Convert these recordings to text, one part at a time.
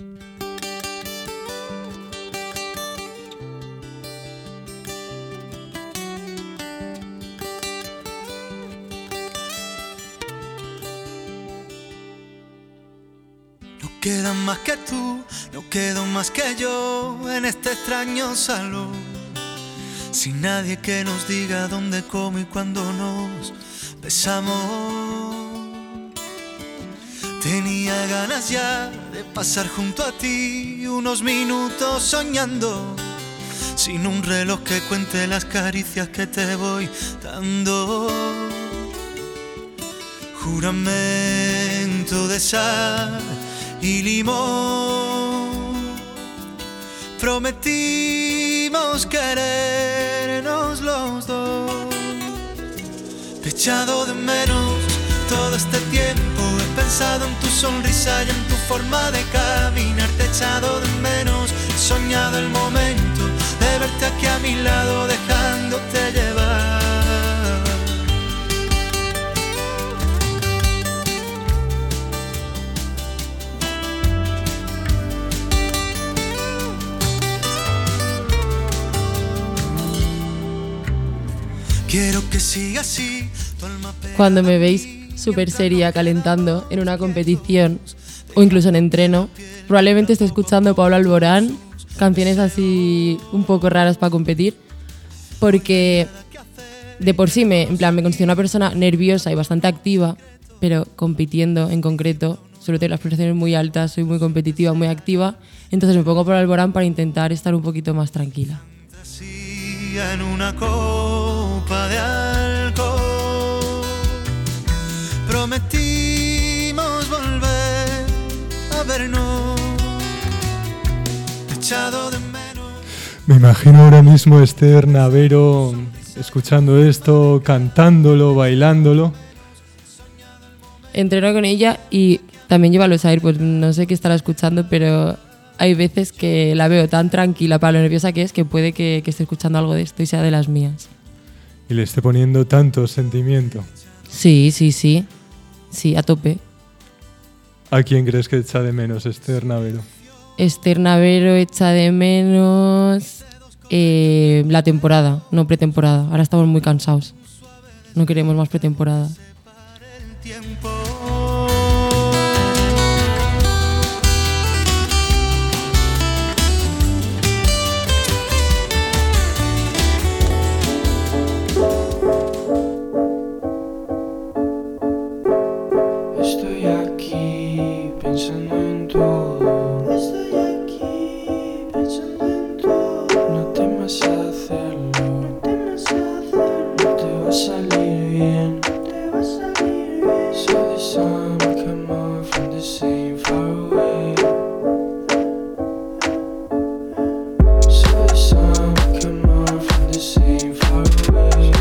Quedan más que tú, no quedo más que yo en este extraño salón. Sin nadie que nos diga dónde, cómo y cuándo nos besamos. Tenía ganas ya de pasar junto a ti unos minutos soñando, sin un reloj que cuente las caricias que te voy dando. Juramento de sal y limón, prometimos querernos los dos. Te he echado de menos todo este tiempo, he pensado en tu sonrisa y en tu forma de caminar. Te he echado de menos, he soñado el momento de verte aquí a mi lado, dejándote llevar. Quiero que siga así. Cuando me veis súper seria calentando en una competición o incluso en entreno, probablemente esté escuchando Pablo Alborán, canciones así un poco raras para competir, porque de por sí me considero una persona nerviosa y bastante activa, pero compitiendo en concreto suelo tener las prestaciones muy altas, soy muy competitiva, muy activa, entonces me pongo Pablo Alborán para intentar estar un poquito más tranquila. En una copa de alcohol prometimos volver a vernos. Echado de menos. Me imagino ahora mismo a Esther Navero escuchando esto, cantándolo, bailándolo. Entreno con ella y también lleva los AirPods, no sé qué estará escuchando, pero hay veces que la veo tan tranquila para lo nerviosa que es, que puede que esté escuchando algo de esto y sea de las mías. Y le esté poniendo tanto sentimiento. Sí, a tope. ¿A quién crees que echa de menos Esther Navero? Esther Navero echa de menos la temporada, no pretemporada. Ahora estamos muy cansados. No queremos más pretemporada. Estoy aquí pensando en todo. Estoy aquí pensando en todo. No temas a hacerlo. No temas a hacerlo. No te va a salir bien. No te va a salir bien. So the sun come up from the same far away. So the sun come up from the same far away.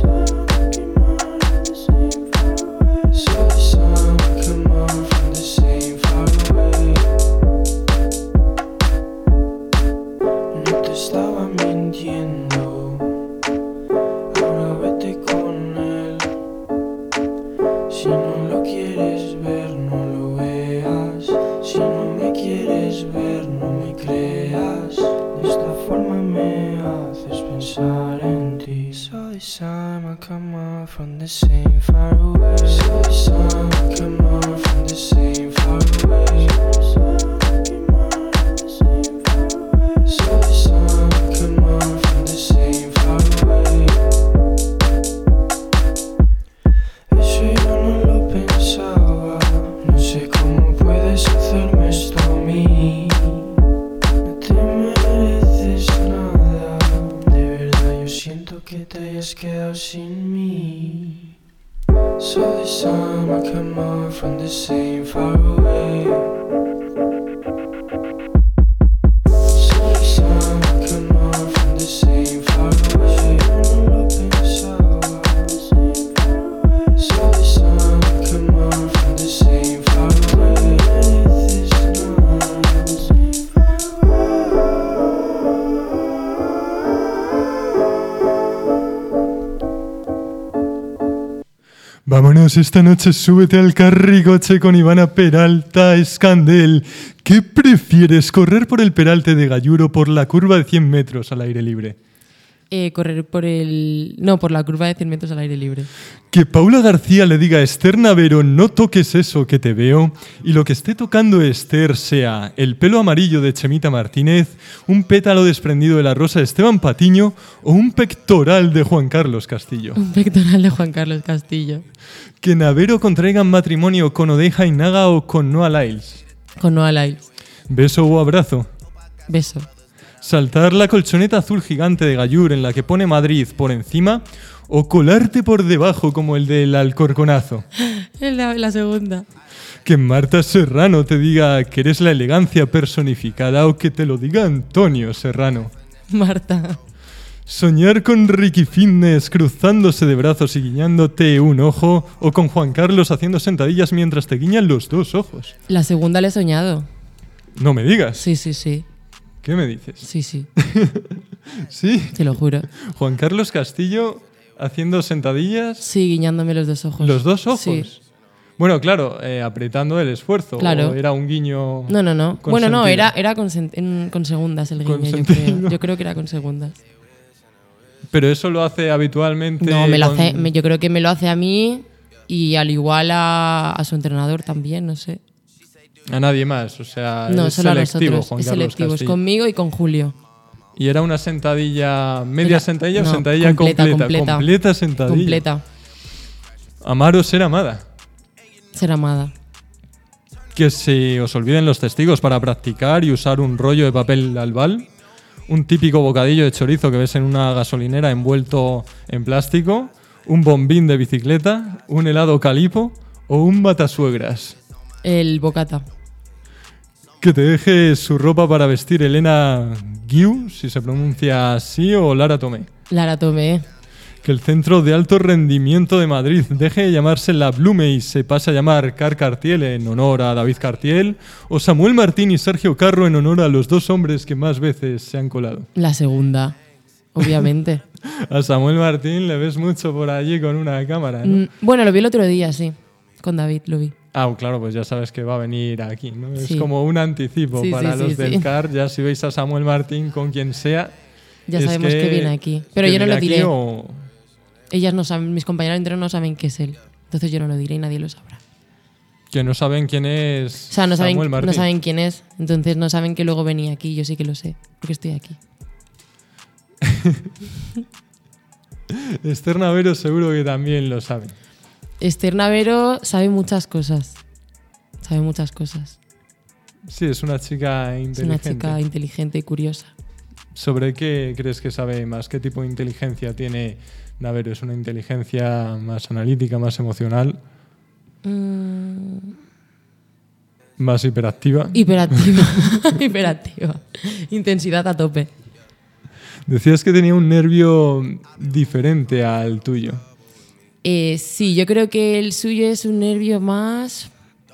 So the sun come up from the same far away. No te estaba mintiendo, ahora vete con él. Si no lo quieres ver, no lo veas. Si no me quieres ver, no me creas. De esta forma me haces pensar en ti. So the sun come up from the same far away. So the sun come up from the same far away. So the sun come up from the same far away. Eso yo no lo pensaba. No sé cómo puedes hacerme esto a mí. No te mereces nada. De verdad yo siento que te hayas quedado sin mí. So the sun will come up from the same far away. So the sun will come up from the same far away. No lo pensaba. So the sun will come up from the same far away. Vámonos pues esta noche súbete al carricoche con Ivana Peralta Escandel. ¿Qué prefieres, correr por el Peralte de Gallur o por la curva de 100 metros al aire libre? Correr por el... No, por la curva de 100 metros al aire libre. Que Paula García le diga a Esther Navero, no toques eso que te veo, y lo que esté tocando Esther sea el pelo amarillo de Chemita Martínez, un pétalo desprendido de la rosa de Esteban Patiño o un pectoral de Juan Carlos Castillo. Un pectoral de Juan Carlos Castillo. Que Navero contraiga en matrimonio con Odeja Inaga o con Noah Lyles. Con Noah Lyles. Beso o abrazo. Beso. Saltar la colchoneta azul gigante de Gallur en la que pone Madrid por encima o colarte por debajo como el del Alcorconazo. La segunda. Que Marta Serrano te diga que eres la elegancia personificada o que te lo diga Antonio Serrano. Marta. Soñar con Ricky Fitness cruzándose de brazos y guiñándote un ojo o con Juan Carlos haciendo sentadillas mientras te guiñan los dos ojos. La segunda la he soñado. No me digas. Sí, sí, sí. ¿Qué me dices? Sí, sí. ¿Sí? Te lo juro. Juan Carlos Castillo haciendo sentadillas. Sí, guiñándome los dos ojos. ¿Los dos ojos? Sí. Bueno, claro, apretando el esfuerzo. Claro. ¿O era un guiño? No. Bueno, no, consentido? era con segundas el guiño, yo Consentido. creo. Yo creo que era con segundas. Pero eso lo hace habitualmente. No, yo creo que me lo hace a mí y al igual a su entrenador también, no sé. A nadie más, o sea, No, es solo a selectivo, nosotros. Juan Es Carlos selectivo, es Castillo. conmigo y con Julio. ¿Y era una sentadilla, media sentadilla o no, sentadilla completa? completa. Completa sentadilla. Completa. Amar o ser amada. Ser amada. Que se os olviden los testigos para practicar y usar un rollo de papel albal, un típico bocadillo de chorizo que ves en una gasolinera envuelto en plástico, un bombín de bicicleta, un helado calipo o un matasuegras. El bocata. Que te deje su ropa para vestir Elena Guiu, si se pronuncia así, o Lara Tomé. Lara Tomé. Que el Centro de Alto Rendimiento de Madrid deje de llamarse La Blume y se pase a llamar Car Cartiel en honor a David Cartiel, o Samuel Martín y Sergio Carro en honor a los dos hombres que más veces se han colado. La segunda, obviamente. A Samuel Martín le ves mucho por allí con una cámara, ¿no? Bueno, lo vi el otro día, sí. Con David lo vi. Ah, claro, pues ya sabes que va a venir aquí, ¿no? Sí. Es como un anticipo Sí, para sí, los sí, del sí. CAR. Ya si veis a Samuel Martín con quien sea... Ya es sabemos que viene aquí. Pero que yo no viene lo aquí diré. o- Ellas no saben, mis compañeros enteros no saben qué es él. Entonces yo no lo diré y nadie lo sabrá. que no saben quién es O sea, no Samuel saben, Martín. no saben quién es. Entonces no saben que luego venía aquí. Yo sí que lo sé, porque estoy aquí. Esther Navero seguro que también lo sabe. Esther Navero sabe muchas cosas. Sabe muchas cosas. Sí, es una chica Es inteligente. una chica inteligente y curiosa. ¿Sobre qué crees que sabe más? ¿Qué tipo de inteligencia tiene Navero? ¿Es una inteligencia más analítica, más emocional, más hiperactiva? Hiperactiva. Hiperactiva. Intensidad a tope. Decías que tenía un nervio diferente al tuyo. Sí, yo creo que el suyo es un nervio más...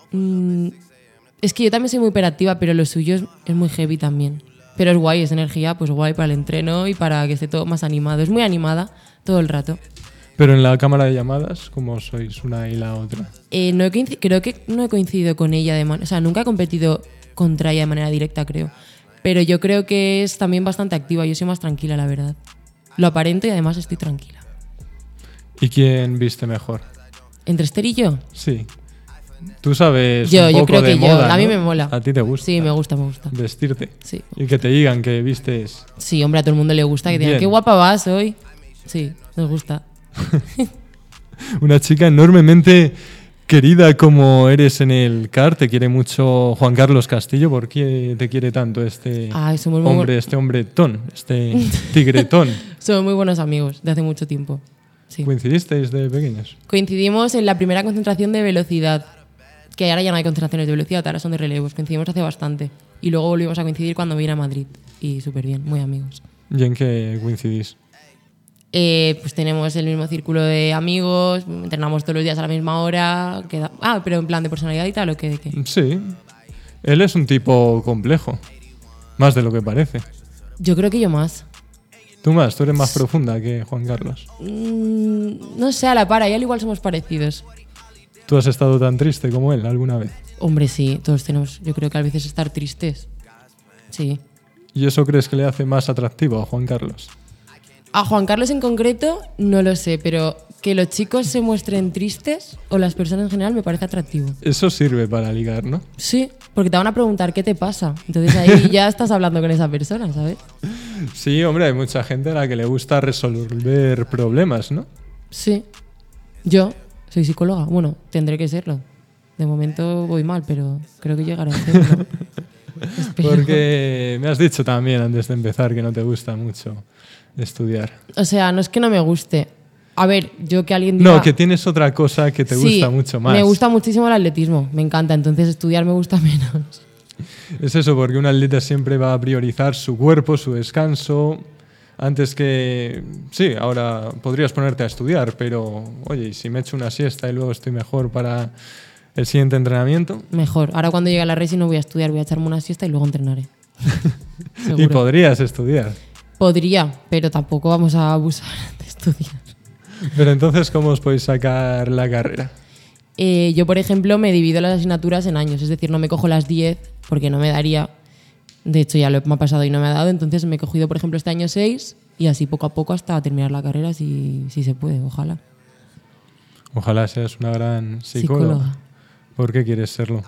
es que yo también soy muy hiperactiva, pero lo suyo es muy heavy también. Pero es guay, es energía, pues guay para el entreno y para que esté todo más animado. Es muy animada todo el rato. Pero en la cámara de llamadas, ¿cómo sois una y la otra? Creo que no he coincidido con ella o sea, nunca he competido contra ella de manera directa, creo. Pero yo creo que es también bastante activa. Yo soy más tranquila, la verdad. Lo aparento y además estoy tranquila. ¿Y quién viste mejor? ¿Entre Esther y yo? Sí. Tú sabes Yo un poco creo de que moda, yo. A mí ¿no? me mola. ¿A ti te gusta? Sí, me gusta, me gusta. Vestirte. Sí. Y que te digan que vistes. Sí, hombre, a todo el mundo le gusta. Que digan, Bien. qué guapa vas hoy. Sí, nos gusta. Una chica enormemente querida como eres en el CAR. Te quiere mucho Juan Carlos Castillo. ¿Por qué te quiere tanto este Ay, somos muy, hombre, este hombretón, este tigretón? somos muy buenos amigos de hace mucho tiempo. Sí. ¿Coincidisteis de pequeños? Coincidimos en la primera concentración de velocidad. Que ahora ya no hay concentraciones de velocidad, ahora son de relevos. Coincidimos hace bastante. Y luego volvimos a coincidir cuando vine a Madrid. Y súper bien, muy amigos. ¿Y en qué coincidís? Pues tenemos el mismo círculo de amigos, entrenamos todos los días a la misma hora. Pero en plan de personalidad y tal, ¿o qué? ¿De qué? Sí. Él es un tipo complejo. Más de lo que parece. Yo creo que yo más. Tú eres más profunda que Juan Carlos. No sé, a la par, ahí al igual somos parecidos. ¿Tú has estado tan triste como él alguna vez? Hombre, sí, todos tenemos, yo creo que a veces estar tristes. Sí. ¿Y eso crees que le hace más atractivo a Juan Carlos? A Juan Carlos en concreto no lo sé, pero que los chicos se muestren tristes o las personas en general me parece atractivo. Eso sirve para ligar, ¿no? Sí, porque te van a preguntar qué te pasa. Entonces ahí ya estás hablando con esa persona, ¿sabes? Sí, hombre, hay mucha gente a la que le gusta resolver problemas, ¿no? Sí. Yo soy psicóloga. Bueno, tendré que serlo. De momento voy mal, pero creo que llegaré a serlo. Espero. Porque me has dicho también antes de empezar que no te gusta mucho estudiar. O sea, no es que no me guste. A ver, yo que alguien diga... No, que tienes otra cosa que te gusta mucho más. Me gusta muchísimo el atletismo, me encanta. Entonces estudiar me gusta menos. Es eso, porque un atleta siempre va a priorizar su cuerpo, su descanso, antes que... Sí, ahora podrías ponerte a estudiar, pero oye, ¿y si me echo una siesta y luego estoy mejor para el siguiente entrenamiento? Mejor. Ahora cuando llegue a la resi no voy a estudiar, voy a echarme una siesta y luego entrenaré. Y podrías estudiar. Podría, pero tampoco vamos a abusar de estudiar. Pero entonces, ¿cómo os podéis sacar la carrera? Yo, por ejemplo, me divido las asignaturas en años, es decir, no me cojo las 10 porque no me daría. De hecho, ya me ha pasado y no me ha dado, entonces me he cogido, por ejemplo, este año 6 y así poco a poco hasta terminar la carrera, si se puede, ojalá. Ojalá seas una gran psicóloga. ¿Por qué quieres serlo?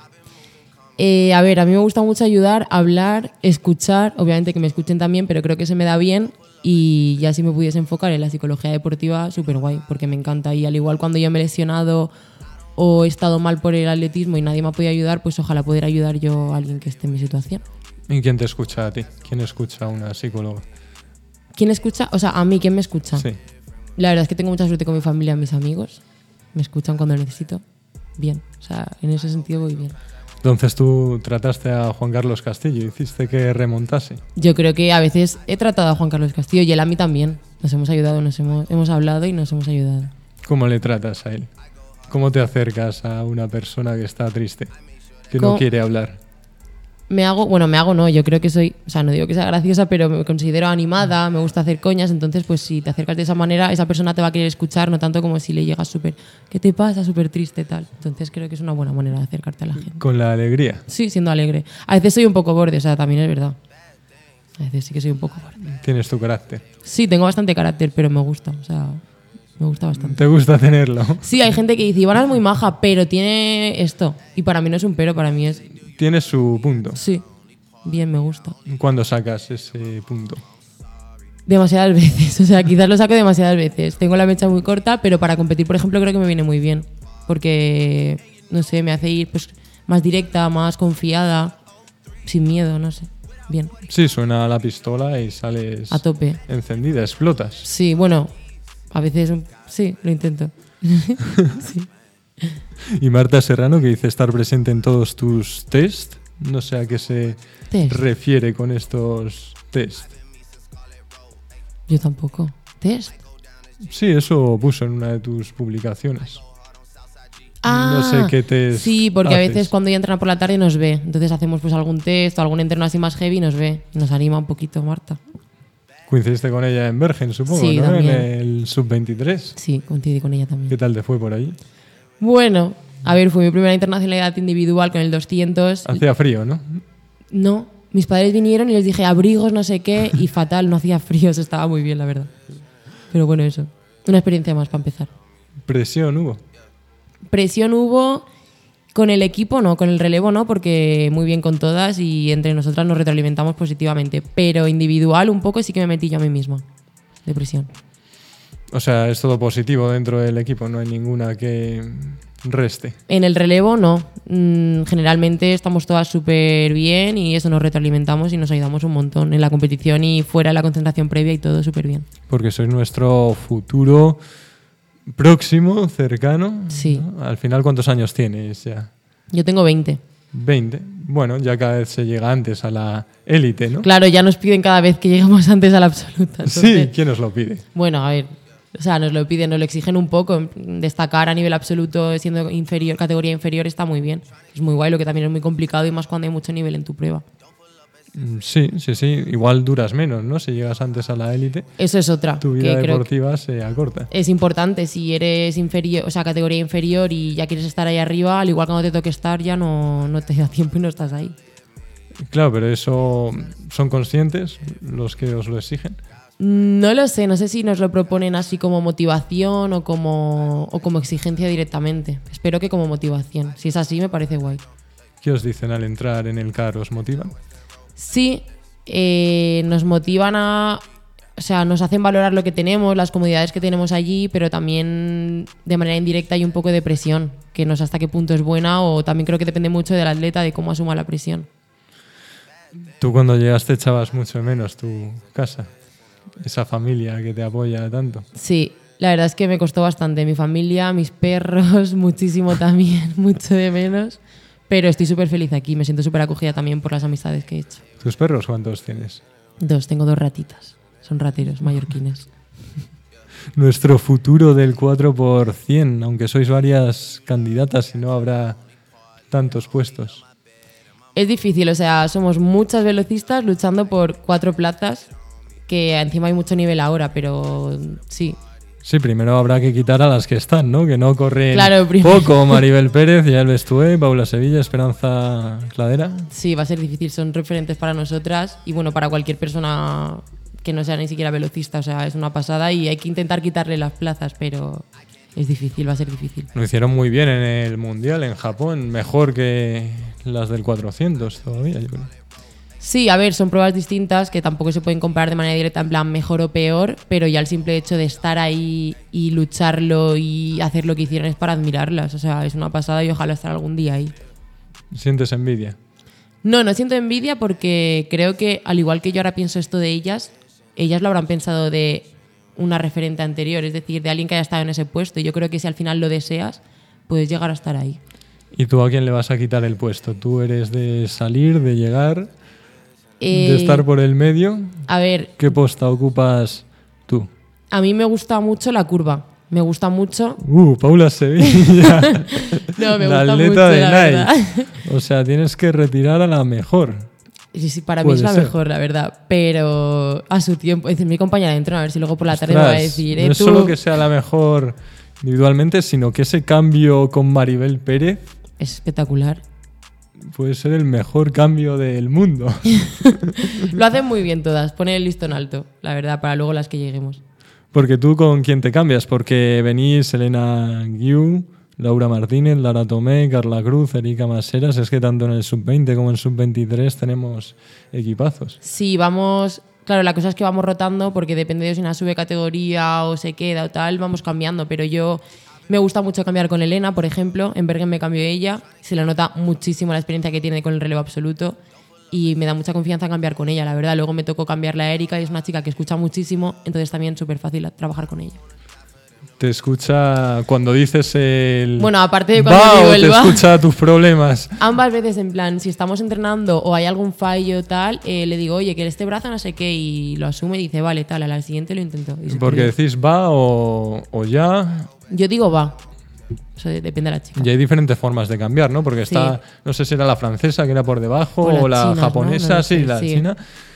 A ver, a mí me gusta mucho ayudar, hablar, escuchar, obviamente que me escuchen también, pero creo que se me da bien y ya si me pudiese enfocar en la psicología deportiva, súper guay, porque me encanta. Y al igual cuando yo me he lesionado o he estado mal por el atletismo y nadie me ha podido ayudar, pues ojalá poder ayudar yo a alguien que esté en mi situación. ¿Y quién te escucha a ti? ¿Quién escucha a una psicóloga? ¿Quién escucha? O sea, a mí, ¿quién me escucha? Sí. La verdad es que tengo mucha suerte con mi familia, mis amigos. Me escuchan cuando necesito. Bien, o sea, en ese sentido voy bien. Entonces tú trataste a Juan Carlos Castillo, hiciste que remontase. Yo creo que a veces he tratado a Juan Carlos Castillo y él a mí también. Nos hemos ayudado, hemos hablado y nos hemos ayudado. ¿Cómo le tratas a él? ¿Cómo te acercas a una persona que está triste, que no quiere hablar? Yo creo que soy, o sea, no digo que sea graciosa, pero me considero animada, me gusta hacer coñas, entonces pues si te acercas de esa manera, esa persona te va a querer escuchar, no tanto como si le llegas súper, ¿qué te pasa? Súper triste, tal. Entonces creo que es una buena manera de acercarte a la gente. Con la alegría. Sí, siendo alegre. A veces soy un poco borde, o sea, también es verdad. A veces sí que soy un poco borde. Tienes tu carácter. Sí, tengo bastante carácter, pero me gusta, o sea, me gusta bastante. ¿Te gusta tenerlo? Sí, hay gente que dice, Ivana es muy maja, pero tiene esto. Y para mí no es un pero, para mí es... Tiene su punto. Sí. Bien, me gusta. ¿Cuándo sacas ese punto? Demasiadas veces, o sea, quizás lo saco demasiadas veces. Tengo la mecha muy corta, pero para competir, por ejemplo, creo que me viene muy bien. Porque, no sé, me hace ir pues, más directa, más confiada, sin miedo, no sé. Bien. Sí, suena la pistola y sales... A tope. Encendida, explotas. Sí, bueno, a veces sí, lo intento. Sí. Y Marta Serrano, que dice estar presente en todos tus test. No sé a qué se refiere con estos test. Yo tampoco. ¿Test? Sí, eso puso en una de tus publicaciones. Ah, no sé qué test. Sí, porque haces. a veces cuando ella entrena por la tarde nos ve. Entonces hacemos pues algún test o algún entreno así más heavy y nos ve. Nos anima un poquito, Marta. Coincidiste con ella en Bergen, supongo, sí, ¿no? También. En el Sub-23. Sí, coincidí con ella también. ¿Qué tal te fue por ahí? Bueno, a ver, fue mi primera internacionalidad individual con el 200. Hacía frío, ¿no? No, mis padres vinieron y les dije abrigos, no sé qué, y fatal, no hacía frío, eso estaba muy bien, la verdad. Pero bueno, eso. Una experiencia más para empezar. ¿Presión hubo? Presión hubo con el equipo, no, con el relevo no, porque muy bien con todas y entre nosotras nos retroalimentamos positivamente. Pero individual un poco sí que me metí yo a mí misma de presión. O sea, es todo positivo dentro del equipo, no hay ninguna que reste. En el relevo no. Generalmente estamos todas súper bien y eso nos retroalimentamos y nos ayudamos un montón en la competición y fuera de la concentración previa y todo súper bien. Porque sois nuestro futuro próximo, cercano. Sí. ¿No? Al final, ¿cuántos años tienes ya? Yo tengo 20. 20. Bueno, ya cada vez se llega antes a la élite, ¿no? Claro, ya nos piden cada vez que llegamos antes a la absoluta. Entonces, Sí, ¿quién os lo pide? bueno, a ver, o sea, nos lo piden, nos lo exigen un poco. Destacar a nivel absoluto siendo inferior, categoría inferior está muy bien. Es muy guay, lo que también es muy complicado y más cuando hay mucho nivel en tu prueba. Sí. Igual duras menos, ¿no? Si llegas antes a la élite, Eso es otra. tu que vida creo deportiva se acorta. es importante. Si eres inferior, o sea, categoría inferior y ya quieres estar ahí arriba, al igual cuando te toque estar, ya no te da tiempo y no estás ahí. Claro, pero eso son conscientes los que os lo exigen. No lo sé, no sé si nos lo proponen así como motivación o como exigencia directamente. Espero que como motivación. Si es así, me parece guay. ¿Qué os dicen al entrar en el CAR? ¿Os motivan? Sí, nos motivan o sea, nos hacen valorar lo que tenemos, las comodidades que tenemos allí, pero también de manera indirecta hay un poco de presión, que no sé hasta qué punto es buena, o también creo que depende mucho del atleta, de cómo asuma la presión. Tú cuando llegaste echabas mucho de menos tu casa, esa familia que te apoya tanto. Sí, la verdad es que me costó bastante. Mi familia, mis perros, muchísimo también, mucho de menos. Pero estoy súper feliz aquí, me siento súper acogida también por las amistades que he hecho. ¿Tus perros cuántos tienes? Tengo 2 ratitas. Son rateros, mallorquines. Nuestro futuro del 4x100, aunque sois varias candidatas y no habrá tantos puestos. Es difícil, o sea, somos muchas velocistas luchando por 4 plazas, que encima hay mucho nivel ahora, pero sí. Sí, primero habrá que quitar a las que están, ¿no? Que no corren Claro, primero. poco. Maribel Pérez, Yael Bestué, Paula Sevilla, Esperanza Cladera. Sí, va a ser difícil, son referentes para nosotras y bueno, para cualquier persona que no sea ni siquiera velocista, o sea, es una pasada y hay que intentar quitarle las plazas, pero es difícil, va a ser difícil. Lo hicieron muy bien en el Mundial, en Japón, mejor que las del 400 todavía, yo creo. Sí, a ver, son pruebas distintas que tampoco se pueden comparar de manera directa en plan mejor o peor, pero ya el simple hecho de estar ahí y lucharlo y hacer lo que hicieron es para admirarlas, o sea, es una pasada y ojalá estar algún día ahí. ¿Sientes envidia? No siento envidia porque creo que al igual que yo ahora pienso esto de ellas lo habrán pensado de una referente anterior, es decir, de alguien que haya estado en ese puesto. Y yo creo que si al final lo deseas, puedes llegar a estar ahí. ¿Y tú a quién le vas a quitar el puesto? ¿Tú eres de salir, de llegar, de estar por el medio? A ver, ¿Qué posta ocupas tú? a mí me gusta mucho la curva. Me gusta mucho. Paula Sevilla. No, me la gusta atleta mucho, de la Nike. verdad. O sea, tienes que retirar a la mejor. Sí, para mí Puede es la ser. mejor, la verdad. Pero a su tiempo. Es decir, mi compañera de entreno, a ver si luego por la tarde me va a Ostras, decir. no es tú solo que sea la mejor individualmente, sino que ese cambio con Maribel Pérez es espectacular. puede ser el mejor cambio del mundo. Lo hacen muy bien todas. Ponen el listón alto, la verdad, para luego las que lleguemos. Porque tú con quién te cambias, porque venís Elena Guiu, Laura Martínez, Lara Tomé, Carla Cruz, Erika Maseras. Es que tanto en el sub-20 como en el sub-23 tenemos equipazos. Sí, vamos. Claro, la cosa es que vamos rotando porque depende de si una sube categoría o se queda o tal, vamos cambiando. Pero yo me gusta mucho cambiar con Elena, por ejemplo. En Bergen me cambió ella. Se le nota muchísimo la experiencia que tiene con el relevo absoluto. Y me da mucha confianza cambiar con ella, la verdad. Luego me tocó cambiarla a Erika y es una chica que escucha muchísimo, entonces también súper fácil trabajar con ella. Te escucha cuando dices el... Bueno, aparte de cuando va, digo o el te va. escucha tus problemas. Ambas veces, en plan, si estamos entrenando o hay algún fallo tal, le digo, oye, que este brazo no sé qué, y lo asume y dice, vale, tal, a la siguiente lo intento. Y Porque súper bien. decís va o ya. Yo digo va. Eso depende de la chica. Y hay diferentes formas de cambiar, ¿no? Porque está, no sé si era la francesa que era por debajo O o la china, japonesa, ¿no? No lo sí, sé, la sí. china.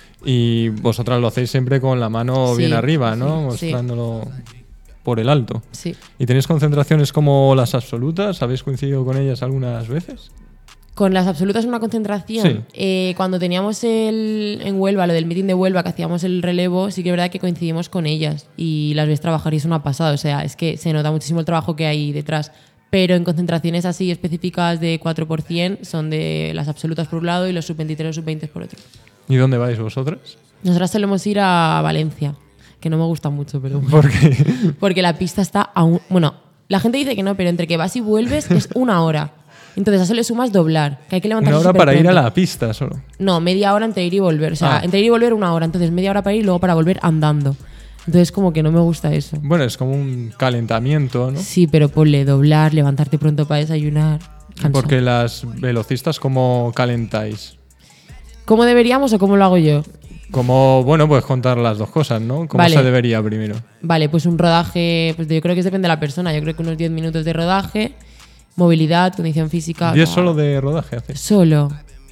Y vosotras lo hacéis siempre con la mano Sí, bien arriba, ¿no? sí. Mostrándolo por el alto. Sí. ¿Y tenéis concentraciones como las absolutas? ¿Habéis coincidido con ellas algunas veces? Con las absolutas una concentración. Cuando teníamos en Huelva, lo del meeting de Huelva, que hacíamos el relevo, sí que es verdad que coincidimos con ellas y las ves trabajar y es una pasada. O sea, es que se nota muchísimo el trabajo que hay detrás. Pero en concentraciones así específicas de 4% son de las absolutas por un lado y los sub-23 y los sub-20 por otro. ¿Y dónde vais vosotras? Nosotras solemos ir a Valencia, que no me gusta mucho, pero bueno. ¿Por qué? Porque la pista está a bueno, la gente dice que no, pero entre que vas y vuelves es 1 hora. Entonces a eso le sumas doblar, que hay que levantarse 1 hora para ir a superpronto. la pista solo. No, media hora entre ir y volver. O sea, entre ir y volver 1 hora. Entonces media hora para ir y luego para volver andando. Entonces como que no me gusta eso. Bueno, es como un calentamiento, ¿no? Sí, pero ponle doblar, levantarte pronto para desayunar. Cansado. Porque las velocistas, ¿cómo calentáis? ¿Cómo deberíamos o cómo lo hago yo? Como, bueno, puedes contar las dos cosas, ¿no? ¿Cómo Vale. se debería primero? Vale, pues un rodaje, pues yo creo que depende de la persona. Yo creo que unos 10 minutos de rodaje, movilidad, condición física. 10 solo de rodaje hacéis. Solo.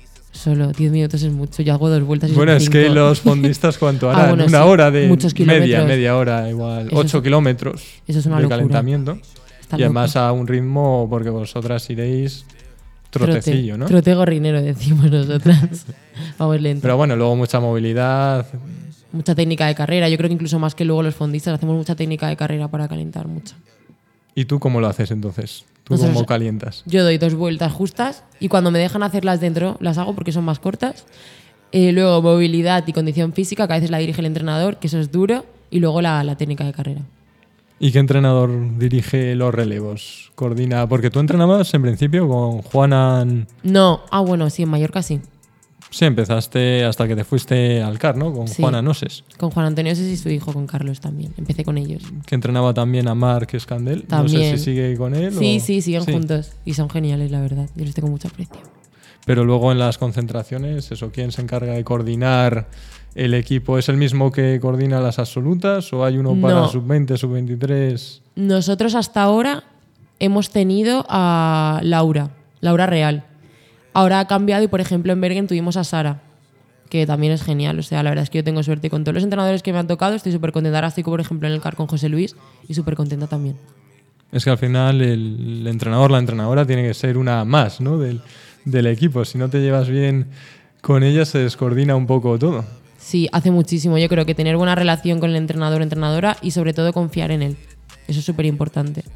solo. 10 minutos es mucho. Yo hago 2 vueltas y Bueno, son es que 5. los fondistas, ¿cuánto harán? bueno, Una sí. hora de Muchos kilómetros. media hora, igual. Eso 8 es- kilómetros eso es una de locura. calentamiento. Está Y además loco. a un ritmo, porque vosotras iréis trotecillo, ¿no? Trote gorrinero, decimos nosotras. Vamos lento. Pero bueno, luego mucha movilidad. Mucha técnica de carrera. Yo creo que incluso más que luego los fondistas hacemos mucha técnica de carrera para calentar mucho. ¿Y tú cómo lo haces entonces? ¿Tú Nosotros- cómo calientas? Yo doy 2 vueltas justas y cuando me dejan hacerlas dentro las hago porque son más cortas. Luego movilidad y condición física, que a veces la dirige el entrenador, que eso es duro. Y luego la técnica de carrera. ¿Y qué entrenador dirige los relevos? Coordina, porque tú entrenabas en principio con Juana. No, bueno, sí, en Mallorca sí. Sí, empezaste hasta que te fuiste al CAR, ¿no? Con Sí. Juana Noses, Con Juan Antonio Sés y su hijo, con Carlos también. Empecé con ellos. que entrenaba también a Marc Escandel. No sé También. si sigue con él. Sí, o... sí, siguen juntos. Y son geniales, la verdad. Yo les tengo mucho aprecio. Pero luego en las concentraciones, eso, ¿quién se encarga de coordinar el equipo? ¿Es el mismo que coordina las absolutas o hay uno para No. sub-20, sub-23? Nosotros hasta ahora hemos tenido a Laura Real. Ahora ha cambiado y, por ejemplo, en Bergen tuvimos a Sara, que también es genial. O sea, la verdad es que yo tengo suerte con todos los entrenadores que me han tocado. Estoy súper contenta. Ahora estoy, por ejemplo, en el CAR con José Luis y súper contenta también. Es que al final el entrenador, la entrenadora tiene que ser una más, ¿no? del equipo. Si no te llevas bien con ella, se descoordina un poco todo. Sí, hace muchísimo. Yo creo que tener buena relación con el entrenador o entrenadora y sobre todo confiar en él. Eso es súper importante.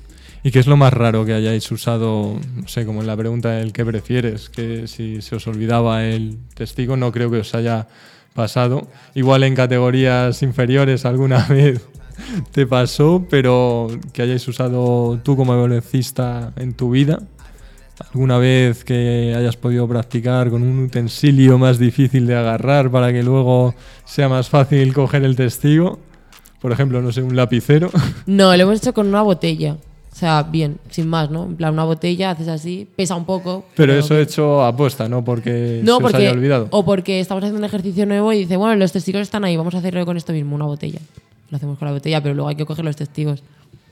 ¿Y qué es lo más raro que hayáis usado? No sé, como en la pregunta del qué prefieres, que si se os olvidaba el testigo, no creo que os haya pasado. Igual en categorías inferiores alguna vez te pasó, pero que hayáis usado tú como velocista en tu vida. ¿Alguna vez que hayas podido practicar con un utensilio más difícil de agarrar para que luego sea más fácil coger el testigo? Por ejemplo, no sé, un lapicero. No, lo hemos hecho con una botella. O sea, bien, sin más, ¿no? En plan, una botella, haces así, pesa un poco. Pero eso hecho aposta, no porque No, se os haya olvidado. o porque estamos haciendo un ejercicio nuevo y dice, bueno, los testigos están ahí, vamos a hacerlo con esto mismo, una botella. Lo hacemos con la botella, pero luego hay que coger los testigos.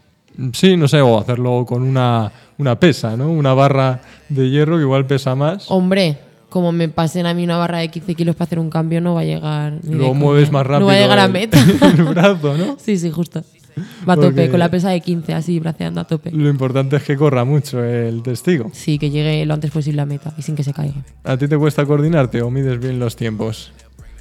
Sí, no sé, o hacerlo con una pesa, ¿no? Una barra de hierro que igual pesa más. Hombre, como me pasen a mí una barra de 15 kilos para hacer un cambio, no va a llegar. Ni de Luego coña. mueves más rápido No va a llegar a meta. el brazo, ¿no? Sí, sí, justo. Va a tope, Porque- con la pesa de 15, así, braceando a tope. Lo importante es que corra mucho el testigo. Sí, que llegue lo antes posible a meta y sin que se caiga. ¿A ti te cuesta coordinarte o mides bien los tiempos?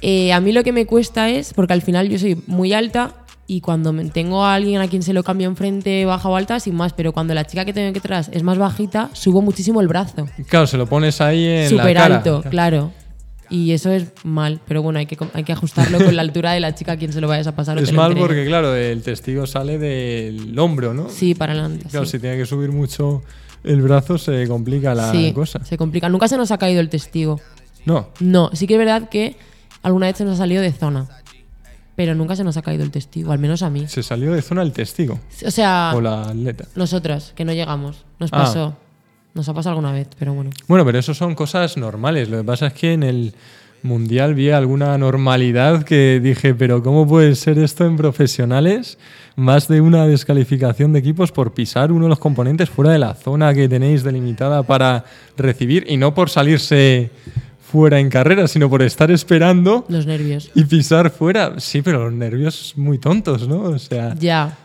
A mí lo que me cuesta es, porque al final yo soy muy alta y cuando tengo a alguien a quien se lo cambio enfrente, baja o alta, sin más, pero cuando la chica que tengo detrás es más bajita, subo muchísimo el brazo. Claro, se lo pones ahí en la Súper cara. alto, claro. Y eso es mal, pero bueno, hay que ajustarlo con la altura de la chica a quien se lo vayas a pasar. o Es te lo mal entrene. porque, claro, el testigo sale del hombro, ¿no? Sí, para adelante. Claro, sí. si tiene que subir mucho el brazo, se complica la Sí, cosa. se complica. Nunca se nos ha caído el testigo. No, No, sí que es verdad que alguna vez se nos ha salido de zona, pero nunca se nos ha caído el testigo, al menos a mí. se salió de zona el testigo O sea, o la atleta. nosotros, que no llegamos. Nos Ah. pasó. Nos ha pasado alguna vez, pero bueno. Bueno, pero eso son cosas normales. Lo que pasa es que en el Mundial vi alguna normalidad que dije, pero ¿cómo puede ser esto en profesionales? Más de una descalificación de equipos por pisar uno de los componentes fuera de la zona que tenéis delimitada para recibir y no por salirse fuera en carrera, sino por estar esperando Los nervios. y pisar fuera. Sí, pero los nervios muy tontos, ¿no? O sea, Ya,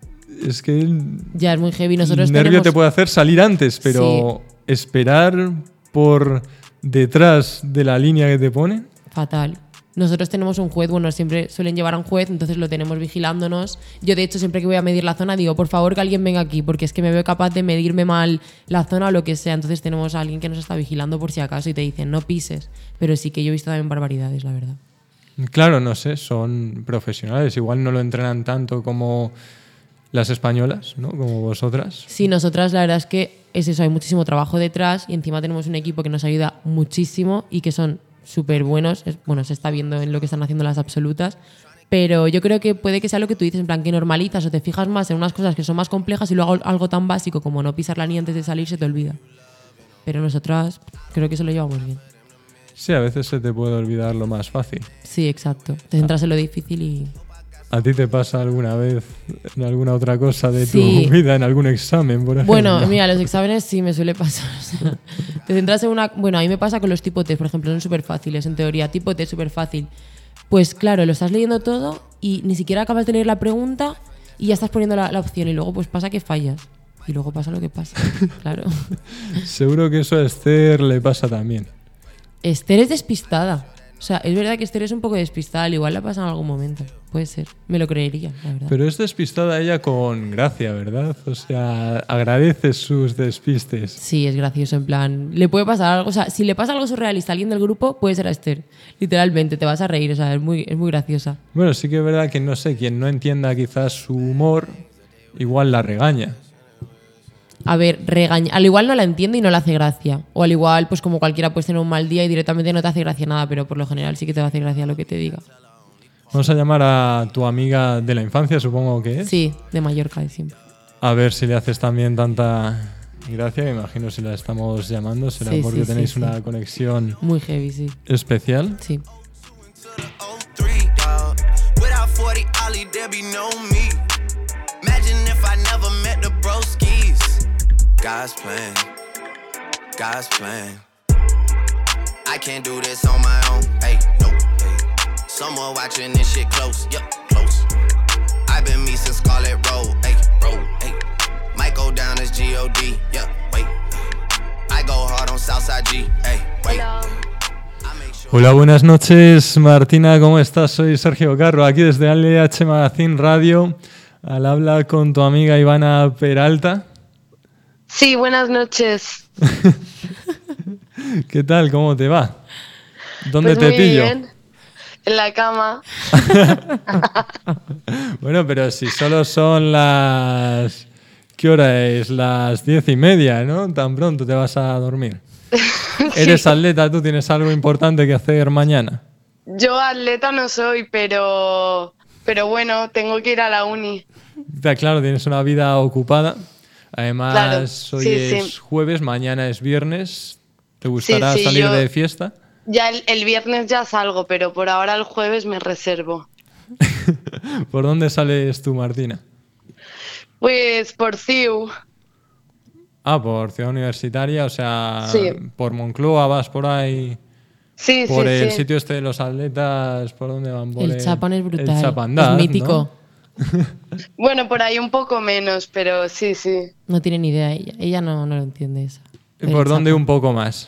es que ya es muy heavy. Nosotros el nervio tenemos... te puede hacer salir antes, pero esperar por detrás de la línea que te ponen. Fatal. Nosotros tenemos un juez, bueno, siempre suelen llevar a un juez, entonces lo tenemos vigilándonos. Yo, de hecho, siempre que voy a medir la zona, digo, por favor, que alguien venga aquí, porque es que me veo capaz de medirme mal la zona o lo que sea. Entonces tenemos a alguien que nos está vigilando por si acaso y te dicen, no pises. Pero sí que yo he visto también barbaridades, la verdad. Claro, no sé, son profesionales. Igual no lo entrenan tanto como las españolas, ¿no? Como vosotras. Sí, nosotras la verdad es que es eso, hay muchísimo trabajo detrás y encima tenemos un equipo que nos ayuda muchísimo y que son súper buenos. Bueno, se está viendo en lo que están haciendo las absolutas, pero yo creo que puede que sea lo que tú dices, en plan que normalizas o te fijas más en unas cosas que son más complejas y luego algo tan básico como no pisar la línea antes de salir se te olvida. Pero nosotras creo que eso lo llevamos bien. Sí, a veces se te puede olvidar lo más fácil. Sí, exacto. Te centras en lo difícil y... ¿A ti te pasa alguna vez en alguna otra cosa de Sí. tu vida, en algún examen, por ejemplo? Bueno, mira, los exámenes sí me suele pasar. O sea, te centras en una... Bueno, a mí me pasa con los tipo test, por ejemplo, son súper fáciles, en teoría. Tipo test súper fácil. Pues claro, lo estás leyendo todo y ni siquiera acabas de leer la pregunta y ya estás poniendo la opción y luego pues pasa que fallas. Y luego pasa lo que pasa, claro. Seguro que eso a Esther le pasa también. Esther es despistada. O sea, es verdad que Esther es un poco despistada, al igual la pasa en algún momento. Puede ser, me lo creería, la verdad. Pero es despistada ella con gracia, ¿verdad? O sea, agradece sus despistes. Sí, es gracioso, en plan, le puede pasar algo, o sea, si le pasa algo surrealista a alguien del grupo, puede ser a Esther. Literalmente, te vas a reír, o sea, es muy graciosa. Bueno, sí que es verdad que, no sé, quien no entienda quizás su humor, igual la regaña. A ver, al igual no la entiende y no le hace gracia. O al igual, pues como cualquiera puede tener un mal día y directamente no te hace gracia nada, pero por lo general sí que te va a hacer gracia lo que te diga. Vamos a llamar a tu amiga de la infancia, supongo que es. Sí, de Mallorca de siempre. A ver si le haces también tanta gracia. Me imagino si la estamos llamando será Sí, porque sí, tenéis sí, una sí. conexión Muy heavy, sí. especial. Sí. 03, dog. Without 40 Ollie, there be no me. Imagine if I never met the broskies. God's plan, God's plan. I can't do this on my own, hey, no, hey. Someone watching this shit close, yep, close. I've been me since Scarlet Road, hey, hey. Might go down as G.O.D., yep, wait. I go hard on Southside G, hey, wait. Hola, buenas noches, Martina, ¿cómo estás? Soy Sergio Carro, aquí desde LH Magazine Radio, al habla con tu amiga Ivana Peralta. Sí, buenas noches. ¿Qué tal? ¿Cómo te va? ¿Dónde Pues te muy pillo? bien. En la cama. Bueno, pero si solo son las... ¿Qué hora es? Las 10:30, ¿no? Tan pronto te vas a dormir. ¿Eres atleta? ¿Tú tienes algo importante que hacer mañana? Yo atleta no soy, pero bueno, tengo que ir a la uni. Ya, claro, tienes una vida ocupada. Además, Claro, hoy sí, es sí. jueves, mañana es viernes. ¿Te gustará sí, salir yo- de fiesta? Ya el viernes ya salgo, pero por ahora el jueves me reservo. ¿Por dónde sales tú, Martina? Pues por CIU. Ah, por Ciudad Universitaria, o sea, Sí. por Moncloa vas por ahí, Sí, por sí, el sí. sitio este de los atletas, ¿por dónde van? Por El Chapán es brutal. El Chapandaz, es mítico. Bueno, por ahí un poco menos, pero sí, sí. No tiene ni idea ella. Ella no lo entiende eso. ¿no? ¿Y por dónde un poco más?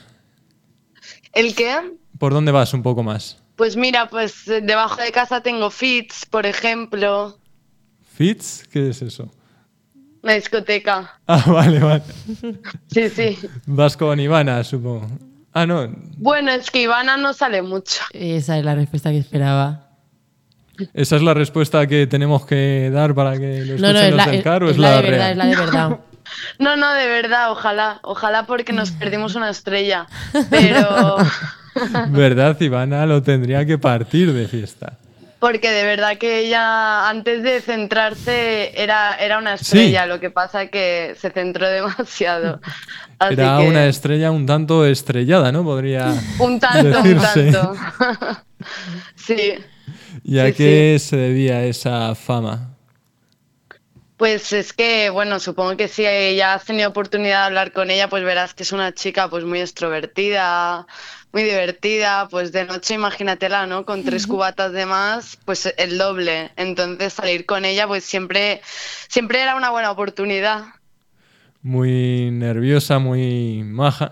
¿El qué? ¿Por dónde vas un poco más? Pues mira, pues debajo de casa tengo Fits, por ejemplo. ¿Fits? ¿Qué es eso? Una discoteca. Ah, vale, vale. Sí, sí. Vas con Ivana, supongo. Ah, no. Bueno, es que Ivana no sale mucho. Esa es la respuesta que esperaba. Esa es la respuesta que tenemos que dar para que lo escuchen No, es los la, del CAR, ¿o es es la la de verdad, real? es la de verdad. No, de verdad, ojalá porque nos perdimos una estrella. Pero ¿Verdad? Ivana lo tendría que partir de fiesta. porque de verdad que ella antes de centrarse era una estrella, Sí. lo que pasa que se centró demasiado. Así Era que una estrella un tanto estrellada, ¿no? Podría un tanto, decirse. un tanto. Sí. ¿Y a Sí, qué se debía esa fama? Pues es que, bueno, supongo que si ya has tenido oportunidad de hablar con ella, pues verás que es una chica pues muy extrovertida, muy divertida, pues de noche imagínatela, ¿no? Con 3 cubatas de más, pues el doble. Entonces salir con ella pues siempre era una buena oportunidad. Muy nerviosa, muy maja.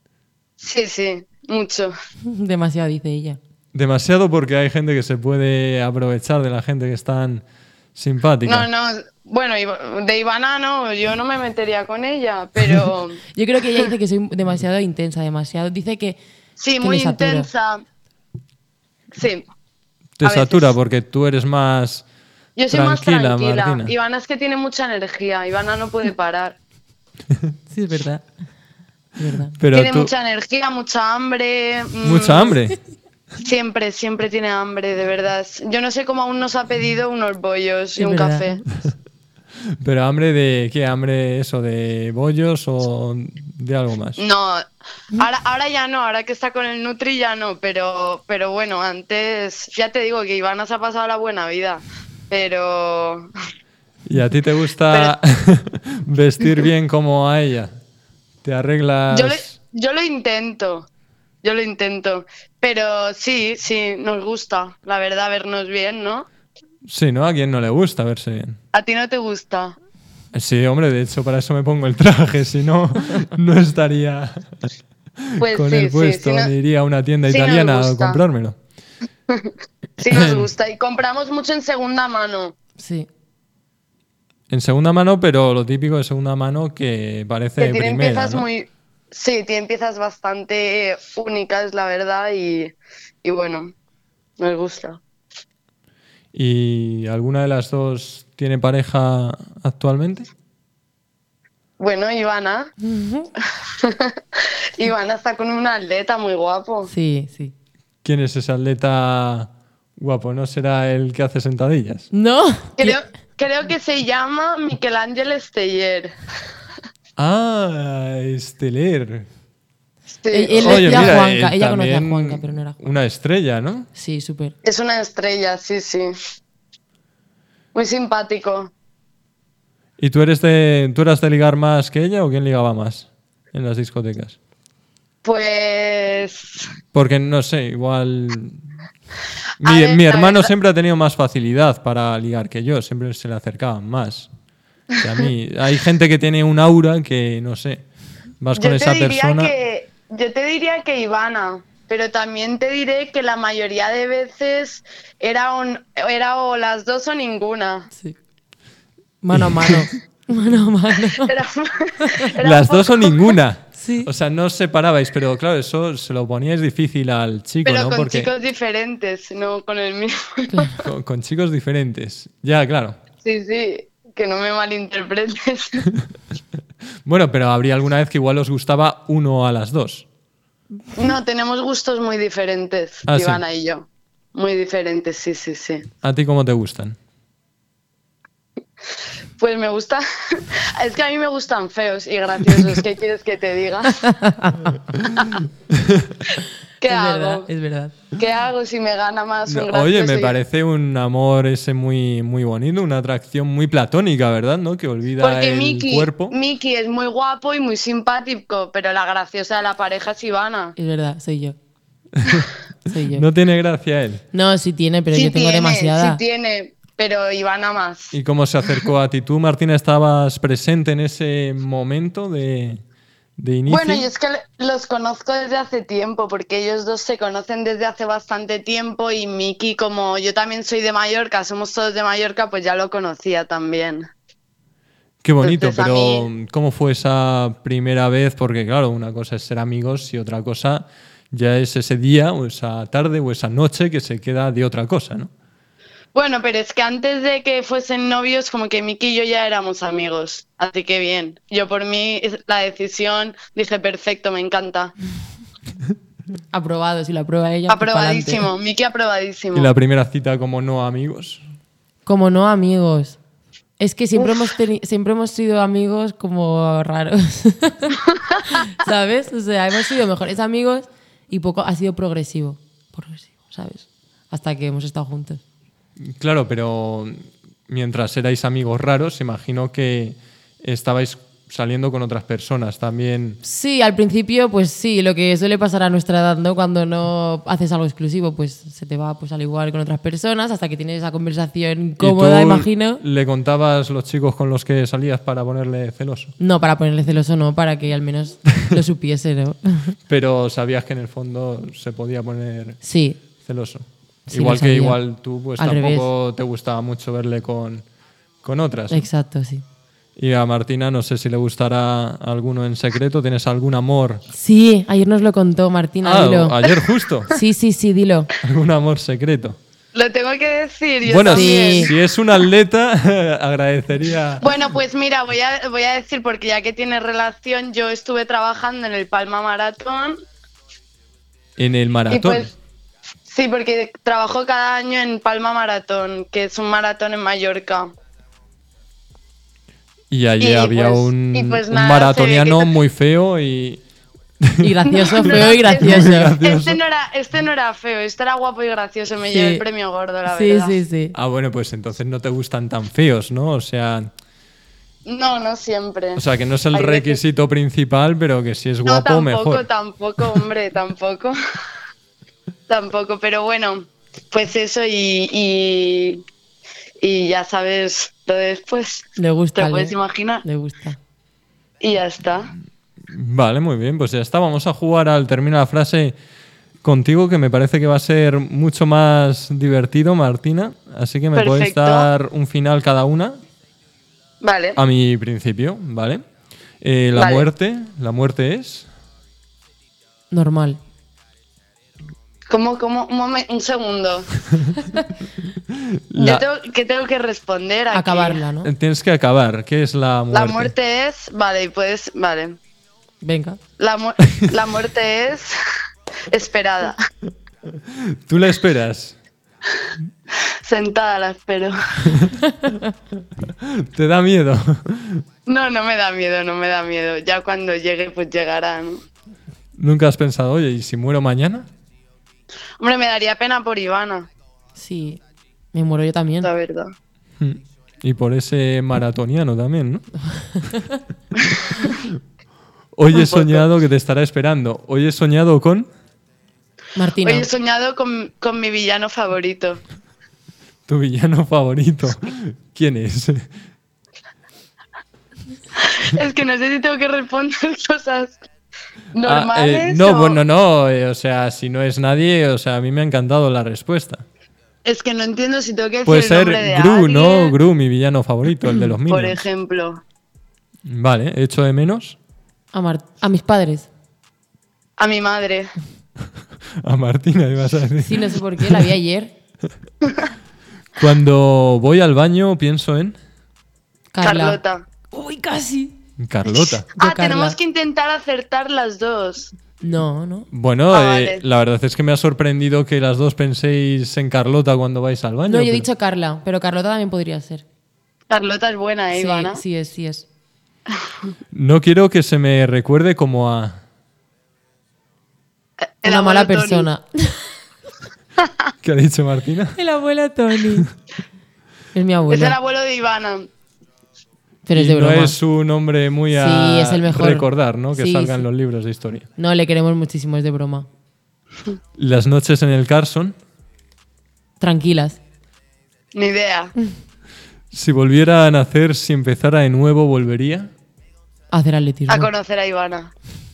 Sí, mucho. Demasiado, dice ella. Demasiado porque hay gente que se puede aprovechar de la gente que es tan simpática. No, bueno, de Ivana no, yo no me metería con ella, pero Yo creo que ella dice que soy demasiado intensa, demasiado. Dice que sí, que muy me saturo. intensa. Sí. Te a satura veces. porque tú eres más Yo soy más tranquila, tranquila. Martina. Ivana es que tiene mucha energía. Ivana no puede parar. Sí, es verdad. Es verdad. Pero Tiene tú... mucha energía, mucha hambre. ¿Mucha hambre? Siempre tiene hambre, de verdad. Yo no sé cómo aún nos ha pedido unos bollos y Es un verdad. café. ¿Pero hambre de qué? ¿Hambre eso de bollos o de algo más? No, ahora ya no, ahora que está con el Nutri ya no, pero bueno, antes ya te digo que Ivana se ha pasado la buena vida. pero ¿Y a ti te gusta vestir bien como a ella? ¿Te arreglas? yo lo intento. Yo lo intento. Pero sí, nos gusta, la verdad, vernos bien, ¿no? Sí, ¿no? ¿A quién no le gusta verse bien? ¿A ti no te gusta? Sí, hombre, de hecho para eso me pongo el traje, si no, no estaría Pues con sí, el puesto, sí, ni iría a una tienda sí nos italiana a gusta. comprármelo. Sí nos gusta. Y compramos mucho en segunda mano. Sí. En segunda mano, pero lo típico de segunda mano que parece Que tienen primera, piezas ¿no? Sí, tienen piezas bastante únicas, la verdad, y bueno, nos gusta. ¿Y alguna de las dos tiene pareja actualmente? Bueno, Ivana. Ivana está con un atleta muy guapo. Sí, sí. ¿Quién es ese atleta guapo? ¿No será el que hace sentadillas? ¿No? Creo que se llama Michelangelo Esteller. Ah, Esteler. Sí. Él Oye, decía mira, Juanca. Ella conocía a también Juanca, pero no era Juanca. una estrella, ¿no? Sí, súper. Es una estrella, sí, sí. Muy simpático. ¿Y tú eras de ligar más que ella o quién ligaba más en las discotecas? Pues Porque no sé, igual. A ver, Mi la hermano verdad- siempre ha tenido más facilidad para ligar que yo, siempre se le acercaban más. Que a mí. Hay gente que tiene un aura que, no sé, vas con esa persona. Yo te diría que Ivana, pero también te diré que la mayoría de veces era o las dos o ninguna. Sí. Mano a mano. Mano a mano. Era, era Las un dos o poco- ninguna. Sí. O sea, no os separabais, pero claro, eso se lo poníais difícil al chico, Pero ¿no? con Porque chicos diferentes, no con el mismo. con chicos diferentes. Ya, claro. Sí, sí, que no me malinterpretes. Bueno, pero habría alguna vez que igual os gustaba uno a las dos. No, tenemos gustos muy diferentes, Ah, ¿sí? Ivana y yo. Muy diferentes, sí, sí, sí. ¿A ti cómo te gustan? Pues me gusta. Es que a mí me gustan feos y graciosos. ¿Qué quieres que te diga? ¿Qué Es hago? verdad, es verdad. ¿Qué hago si me gana más un No, gracioso? oye, me y- parece un amor ese muy, muy bonito, una atracción muy platónica, ¿verdad? ¿No? Que olvida Porque el cuerpo. Miki es muy guapo y muy simpático, pero la graciosa de la pareja es Ivana. Es verdad, soy yo. Soy yo. No tiene gracia él. No, sí tiene, pero yo tengo demasiada. Sí tiene, pero Ivana más. ¿Y cómo se acercó a ti? ¿Tú, Martina, estabas presente en ese momento de inicio? Bueno, y es que los conozco desde hace tiempo, porque ellos dos se conocen desde hace bastante tiempo y Miki, como yo también soy de Mallorca, somos todos de Mallorca, pues ya lo conocía también. Qué bonito, Entonces, a pero mí- ¿cómo fue esa primera vez? Porque claro, una cosa es ser amigos y otra cosa ya es ese día o esa tarde o esa noche que se queda de otra cosa, ¿no? Bueno, pero es que antes de que fuesen novios, como que Miki y yo ya éramos amigos, así que bien. Yo por mí la decisión dije, perfecto, me encanta. Aprobado, si lo aprueba ella. pues Aprobadísimo, pa'lante. Miki aprobadísimo. Y la primera cita como no amigos. Como no amigos. Es que siempre siempre hemos sido amigos como raros. ¿Sabes? O sea, hemos sido mejores amigos y poco ha sido progresivo. Progresivo, ¿sabes? Hasta que hemos estado juntos. Claro, pero mientras erais amigos raros, imagino que estabais saliendo con otras personas también. Sí, al principio, pues sí, lo que suele pasar a nuestra edad, ¿no? Cuando no haces algo exclusivo, pues se te va pues al igual con otras personas hasta que tienes esa conversación incómoda, ¿Y tú imagino. le contabas los chicos con los que salías para ponerle celoso? No, para ponerle celoso no, para que al menos lo supiese, ¿no? Pero sabías que en el fondo se podía poner Sí, celoso. Sí, Igual lo que sabía. igual tú pues Al tampoco te gustaba mucho verle con otras. exacto, sí. Y a Martina no sé si le gustará alguno en secreto. ¿Tienes algún amor? Sí, ayer nos lo contó Martina, dilo. Ayer justo. Sí, dilo. Algún amor secreto. Lo tengo que decir, yo Bueno, también. si es un atleta, agradecería. Bueno, pues mira, voy a decir, porque ya que tiene relación, yo estuve trabajando en el Palma Maratón. En el Y maratón. pues, sí, porque trabajo cada año en Palma Maratón, que es un maratón en Mallorca. Y allí y había pues- un, y pues un nada, maratoniano se ve que- muy feo y Y gracioso, feo y gracioso. Este no era feo, este era guapo y gracioso. Me Sí. llevé el premio gordo, la Sí, verdad. sí, sí. Ah, bueno, pues entonces no te gustan tan feos, ¿no? O sea, No siempre. que no es el Hay veces- requisito principal, pero que si es No, guapo, mejor. tampoco, hombre, tampoco. Tampoco, pero bueno, pues eso y ya sabes lo de después. Le gusta. Te lo puedes imaginar. Le gusta. Y ya está. Vale, muy bien, pues ya está. Vamos a jugar al término de la frase contigo, que me parece que va a ser mucho más divertido, Martina. Así que me podéis Perfecto. dar un final cada una Vale. a mi principio, ¿vale? Vale. La muerte es... Normal. ¿Cómo? Un segundo. La- ¿Qué tengo que responder aquí? Acabarla, ¿no? Tienes que acabar. ¿Qué es la muerte? La muerte es... Vale, y puedes... Vale. Venga. La muerte es... Esperada. ¿Tú la esperas? Sentada la espero. ¿Te da miedo? No me da miedo, no me da miedo. Ya cuando llegue, pues llegará, ¿no? ¿Nunca has pensado, oye, ¿y si muero mañana? Hombre, me daría pena por Ivana, Sí. Me muero yo también. la verdad. Y por ese maratoniano también, ¿no? Hoy he soñado que te estará esperando. Hoy he soñado con... Martina. Hoy he soñado con mi villano favorito. Tu villano favorito. ¿Quién es? Es que no sé si tengo que responder cosas normales no, o... bueno, no. O sea, si no es nadie, o sea, a mí me ha encantado la respuesta. Es que no entiendo si tengo que decir Puede el ser nombre de Gru, alguien, ¿no? Gru, mi villano favorito, el de los por Minions. ejemplo. Vale, echo de menos A mis padres. A mi madre. a Martina, ibas a decir. Sí, no sé por qué. La vi ayer. Cuando voy al baño pienso en Carla. Carlota. Uy, casi. Carlota. Carla. Tenemos que intentar acertar las dos. No. Bueno, Vale. la verdad es que me ha sorprendido que las dos penséis en Carlota cuando vais al baño. No, yo he pero- dicho Carla, pero Carlota también podría ser. Carlota es buena, Sí, Ivana. sí es. No quiero que se me recuerde como a... El Una mala abuelo Tony. persona. ¿Qué ha dicho Martina? El abuelo Tony. Es mi abuelo. Es el abuelo de Ivana. Pero es Y de no broma. es un nombre muy a Sí, es el mejor. recordar, ¿no? Que Sí, salga en sí. los libros de historia. No, le queremos muchísimo, es de broma. Las noches en el Carson. Tranquilas. Ni idea. Si volviera a nacer, si empezara de nuevo, volvería. A hacer atletismo. A conocer a Ivana.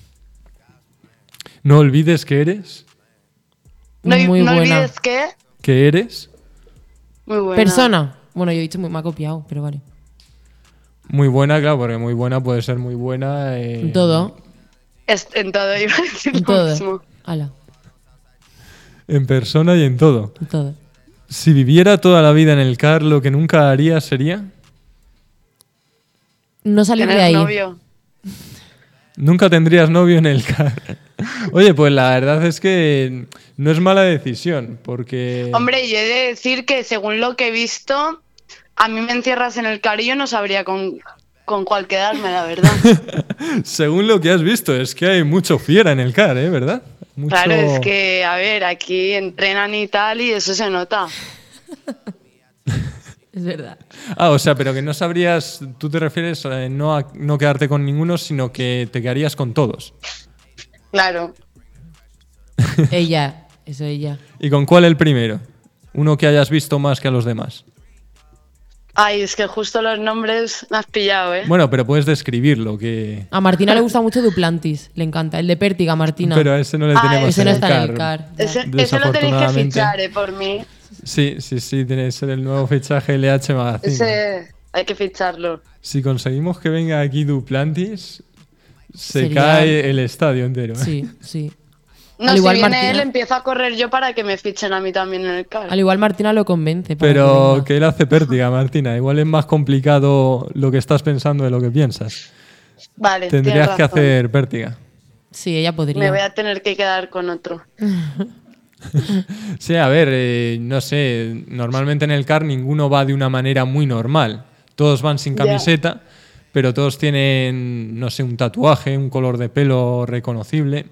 No olvides que eres. Muy no buena. olvides que... Que eres. Muy buena. Persona. Bueno, yo he dicho, me ha copiado, pero vale. Muy buena, claro, porque muy buena puede ser muy buena. En todo. En todo iba a decir En lo todo. mismo. Ala, En persona y en todo. en todo. Si viviera toda la vida en el CAR, lo que nunca haría sería. No salir de Tener ahí. novio. Nunca tendrías novio en el CAR. Oye, pues la verdad es que no es mala decisión, porque... Hombre, y he de decir que según lo que he visto, a mí me encierras en el CAR y yo no sabría con cuál quedarme, la verdad. Según lo que has visto, es que hay mucho fiera en el CAR, ¿eh? ¿Verdad? Mucho... Claro, es que, a ver, aquí entrenan y tal y eso se nota. Es verdad. Ah, o sea, pero que no sabrías... Tú te refieres no a no quedarte con ninguno, sino que te quedarías con todos. Claro. Ella. ¿Y con cuál el primero? Uno que hayas visto más que a los demás. Ay, es que justo los nombres me has pillado, ¿eh? Bueno, pero puedes describirlo, que... A Martina le gusta mucho Duplantis. Le encanta. El de Pértiga, Martina. Pero a ese no le Ah, tenemos Ese en no el está CAR. en el CAR. ya. Ese lo tenéis que Desafortunadamente. fichar, por mí. Sí, tiene que ser el nuevo fichaje LH Magazine. Ese hay que ficharlo. Si conseguimos que venga aquí Duplantis, se Sería- cae el estadio entero. ¿eh? Sí. No, Al si igual viene Martina- él, empiezo a correr yo para que me fichen a mí también en el CAR. Al igual Martina lo convence. para Pero venga. que él hace pértiga, Martina. Igual es más complicado lo que estás pensando de lo que piensas. Vale, Tendrías tienes que razón. hacer pértiga. Sí, ella podría. Me voy a tener que quedar con otro. Sí, a ver, no sé. Normalmente en el CAR ninguno va de una manera muy normal. Todos van sin Ya. camiseta, pero todos tienen, no sé, un tatuaje, un color de pelo reconocible.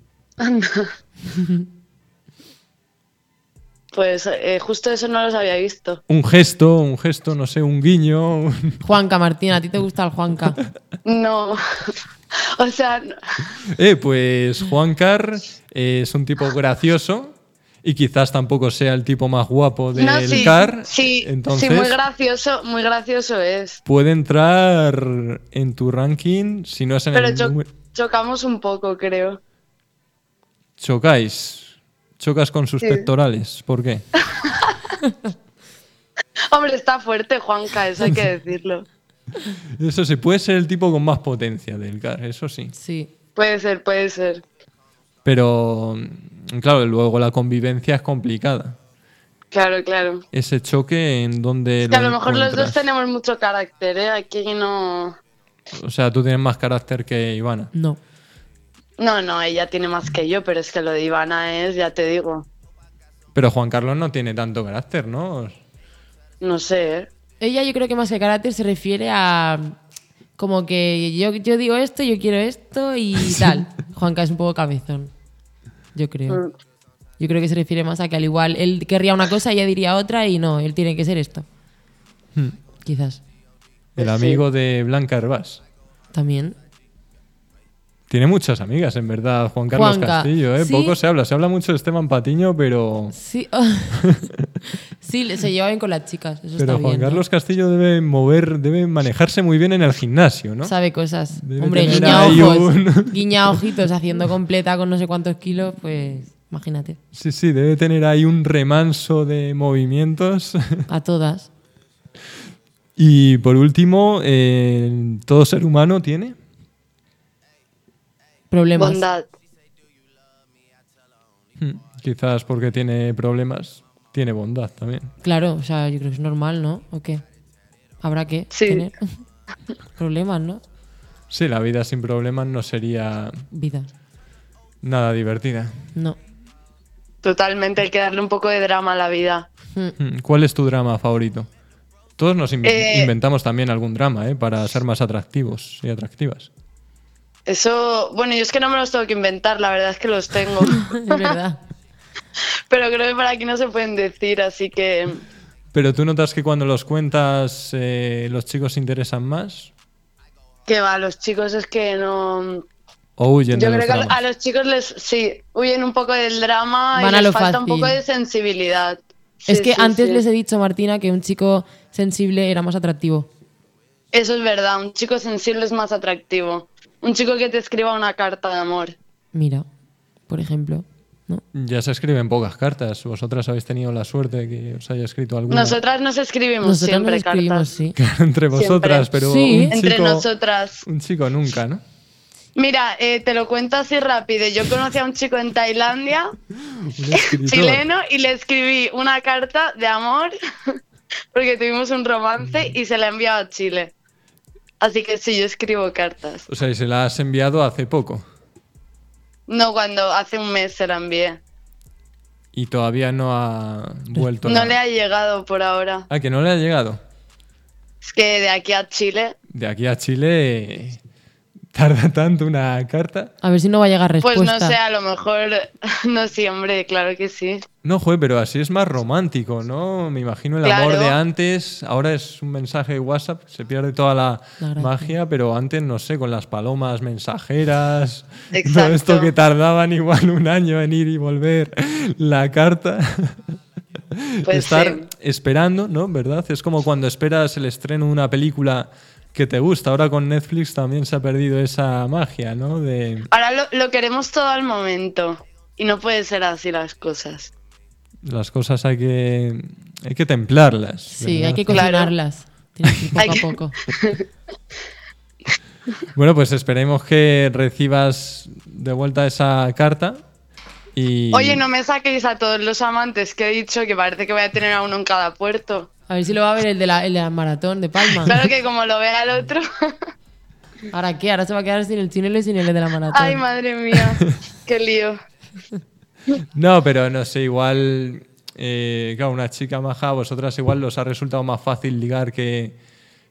Pues justo eso no los había visto. Un gesto, no sé, un guiño. Juanca, Martín, ¿a ti te gusta el Juanca? No. O sea, no. Pues Juancar es un tipo gracioso y quizás tampoco sea el tipo más guapo del No, sí, CAR. sí, Entonces, sí, muy gracioso es. puede entrar en tu ranking si no es en Pero el número. chocamos un poco, creo. Chocas con sus Sí. pectorales. ¿Por qué? Hombre, está fuerte Juanca, eso hay que decirlo. Eso sí, puede ser el tipo con más potencia del CAR, eso sí. Sí. Puede ser, puede ser. Pero, claro, luego la convivencia es complicada. Claro, claro. Ese choque en donde Que a lo lo mejor los dos encuentras. tenemos mucho carácter, ¿eh? Aquí no... O sea, tú tienes más carácter que Ivana. No. No, ella tiene más que yo, pero es que lo de Ivana es, ya te digo, Pero Juan Carlos no tiene tanto carácter, ¿no? no sé, ¿eh? Ella yo creo que más que carácter se refiere a como que yo digo esto, yo quiero esto y tal. Juanca es un poco cabezón, yo creo. Mm. Yo creo que se refiere más a que al igual él querría una cosa y ella diría otra y no, él tiene que ser esto. Quizás. El amigo de Blanca Hervás. También. Tiene muchas amigas, en verdad, Juan Carlos Juanca, Castillo, ¿eh? sí. Poco se habla. Se habla mucho de Esteban Patiño, pero Sí. Sí, se lleva bien con las chicas. Eso pero está Juan bien. ¿no? Carlos Castillo debe manejarse muy bien en el gimnasio, ¿no? Sabe cosas. Debe Hombre, tener guiña ahí ojos. un- Guiña ojitos haciendo completa con no sé cuántos kilos, pues imagínate. Sí, debe tener ahí un remanso de movimientos. A todas. Y por último, todo ser humano tiene. Problemas. Bondad. Quizás porque tiene problemas, tiene bondad también. Claro, o sea, yo creo que es normal, ¿no? ¿O qué? Habrá que Sí. tener problemas, ¿no? Sí, la vida sin problemas no sería Vida. nada divertida. No. Totalmente, hay que darle un poco de drama a la vida. ¿Cuál es tu drama favorito? Todos nos Eh, inventamos también algún drama, para ser más atractivos y atractivas. Eso, bueno, yo es que no me los tengo que inventar, la verdad es que los tengo. Es verdad. Pero creo que por aquí no se pueden decir, así que... Pero tú notas que cuando los cuentas los chicos se interesan más Que va, los chicos es que no... o huyen Yo de los creo que dramas. a los chicos sí, huyen un poco del drama Van y a les lo falta un fácil. poco de sensibilidad. Sí, Es que sí, antes sí. les he dicho, Martina, que un chico sensible era más atractivo. Eso es verdad, un chico sensible es más atractivo. Un chico que te escriba una carta de amor. Mira, por ejemplo. ¿no? Ya se escriben pocas cartas. Vosotras habéis tenido la suerte de que os haya escrito alguna Nosotras nos escribimos Nosotros siempre nos escribimos, cartas. sí. entre vosotras, pero Sí. un Entre chico, nosotras. un chico nunca, ¿no? Mira, te lo cuento así rápido. Yo conocí a un chico en Tailandia, Un escritor. chileno, y le escribí una carta de amor porque tuvimos un romance y se la he enviado a Chile. Así que sí, yo escribo cartas. O sea, y se la has enviado hace poco No, cuando hace un mes se la envié. y todavía no ha vuelto. No nada. le ha llegado por ahora. Ah, que no le ha llegado. Es que de aquí a Chile, De aquí a Chile tarda tanto una carta. A ver si no va a llegar pues respuesta. no sé, a lo mejor... No, sí, hombre, claro que sí. No, joder, pero así es más romántico, ¿no? Me imagino el Claro. amor de antes. Ahora es un mensaje de WhatsApp, se pierde toda la La gracia. magia, pero antes, no sé, con las palomas mensajeras, todo Exacto. esto que tardaban igual un año en ir y volver la carta. Pues Estar sí. esperando, ¿no? ¿Verdad? Es como cuando esperas el estreno de una película que te gusta. Ahora con Netflix también se ha perdido esa magia, ¿no? De Ahora lo queremos todo al momento. Y no puede ser así las cosas. las cosas hay que templarlas. Sí, ¿verdad? hay que Claro. cocinarlas. Tienes que ir Hay poco que- a poco. Bueno, pues esperemos que recibas de vuelta esa carta. Y Oye, no me saquéis a todos los amantes que he dicho, que parece que voy a tener a uno en cada puerto. A ver si lo va a ver el de la maratón de Palma. Claro que como lo vea el otro... ¿Ahora qué? Ahora se va a quedar sin el chinelo y sin el de la maratón. Ay, madre mía, qué lío. No, pero no sé, igual, claro, una chica maja, a vosotras igual os ha resultado más fácil ligar que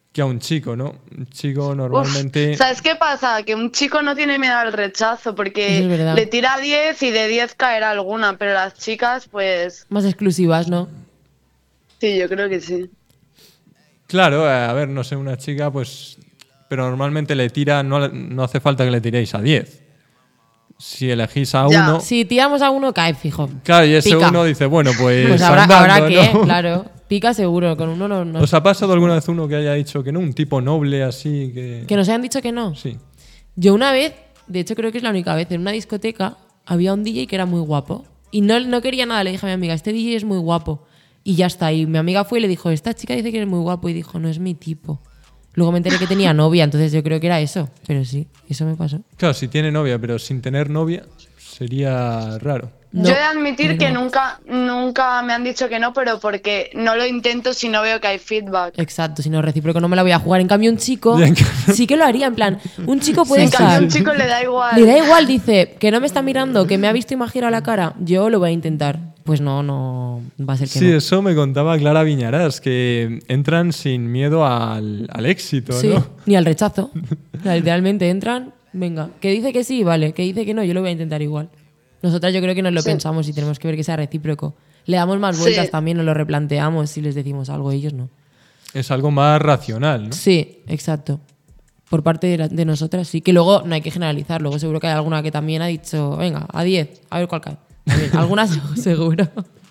que a un chico, ¿no? Un chico normalmente... Uf, ¿sabes qué pasa? Que un chico no tiene miedo al rechazo porque Eso es verdad. le tira 10 y de 10 caerá alguna, pero las chicas, pues Más exclusivas, ¿no? sí, yo creo que sí. Claro, a ver, no sé, una chica, pues... Pero normalmente le tira, no hace falta que le tiréis a 10. Si elegís a Ya. uno... Si tiramos a uno, cae fijo. Claro, y ese Pica. uno dice, bueno, pues, Pues habrá andando, que, ¿no? claro. Pica seguro, con uno no. ¿Os ha pasado alguna vez uno que haya dicho que no? Un tipo noble así que... Que nos hayan dicho que no. Sí. Yo una vez, de hecho creo que es la única vez, en una discoteca había un DJ que era muy guapo. Y no quería nada, le dije a mi amiga, este DJ es muy guapo. Y ya está. Y mi amiga fue y le dijo, esta chica dice que eres muy guapo. Y dijo, no es mi tipo. Luego me enteré que tenía novia, entonces yo creo que era eso. Pero sí, eso me pasó. Claro, si tiene novia, pero sin tener novia, sería raro. No, Yo he de admitir que no. nunca me han dicho que no, pero porque no lo intento si no veo que hay feedback. Exacto, si no es recíproco no me la voy a jugar. En cambio, un chico Ya, en cambio- sí que lo haría. En plan, un chico puede En cambio, a estar... un chico le da igual. Le da igual, dice, que no me está mirando, que me ha visto y me ha girado la cara. Yo lo voy a intentar. Pues no va a ser que Sí, no. eso me contaba Clara Viñarás, que entran sin miedo al éxito, Sí, ¿no? ni al rechazo. O sea, literalmente entran, venga. Que dice que sí, vale. Que dice que no, yo lo voy a intentar igual. Nosotras yo creo que nos lo Sí. pensamos y tenemos que ver que sea recíproco. Le damos más vueltas Sí. también, nos lo replanteamos si les decimos algo, ellos no. Es algo más racional, ¿no? Sí, exacto. Por parte de nosotras, sí. Que luego no hay que generalizar. Luego seguro que hay alguna que también ha dicho, venga, a 10, a ver cuál cae. También, alguna seguro.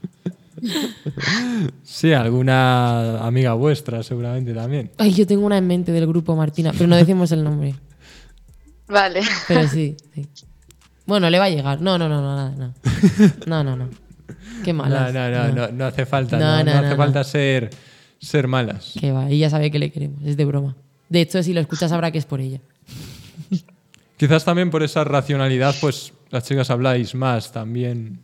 Sí, alguna amiga vuestra seguramente también. Ay, yo tengo una en mente del grupo Martina, pero no decimos el nombre. Vale. Pero sí, sí. Bueno, le va a llegar. No. No. Qué malas. No hace falta. No, No no, hace no, falta ser malas. Que va, ella sabe que le queremos, es de broma. De hecho, si lo escuchas sabrá que es por ella. Quizás también por esa racionalidad, pues las chicas habláis más también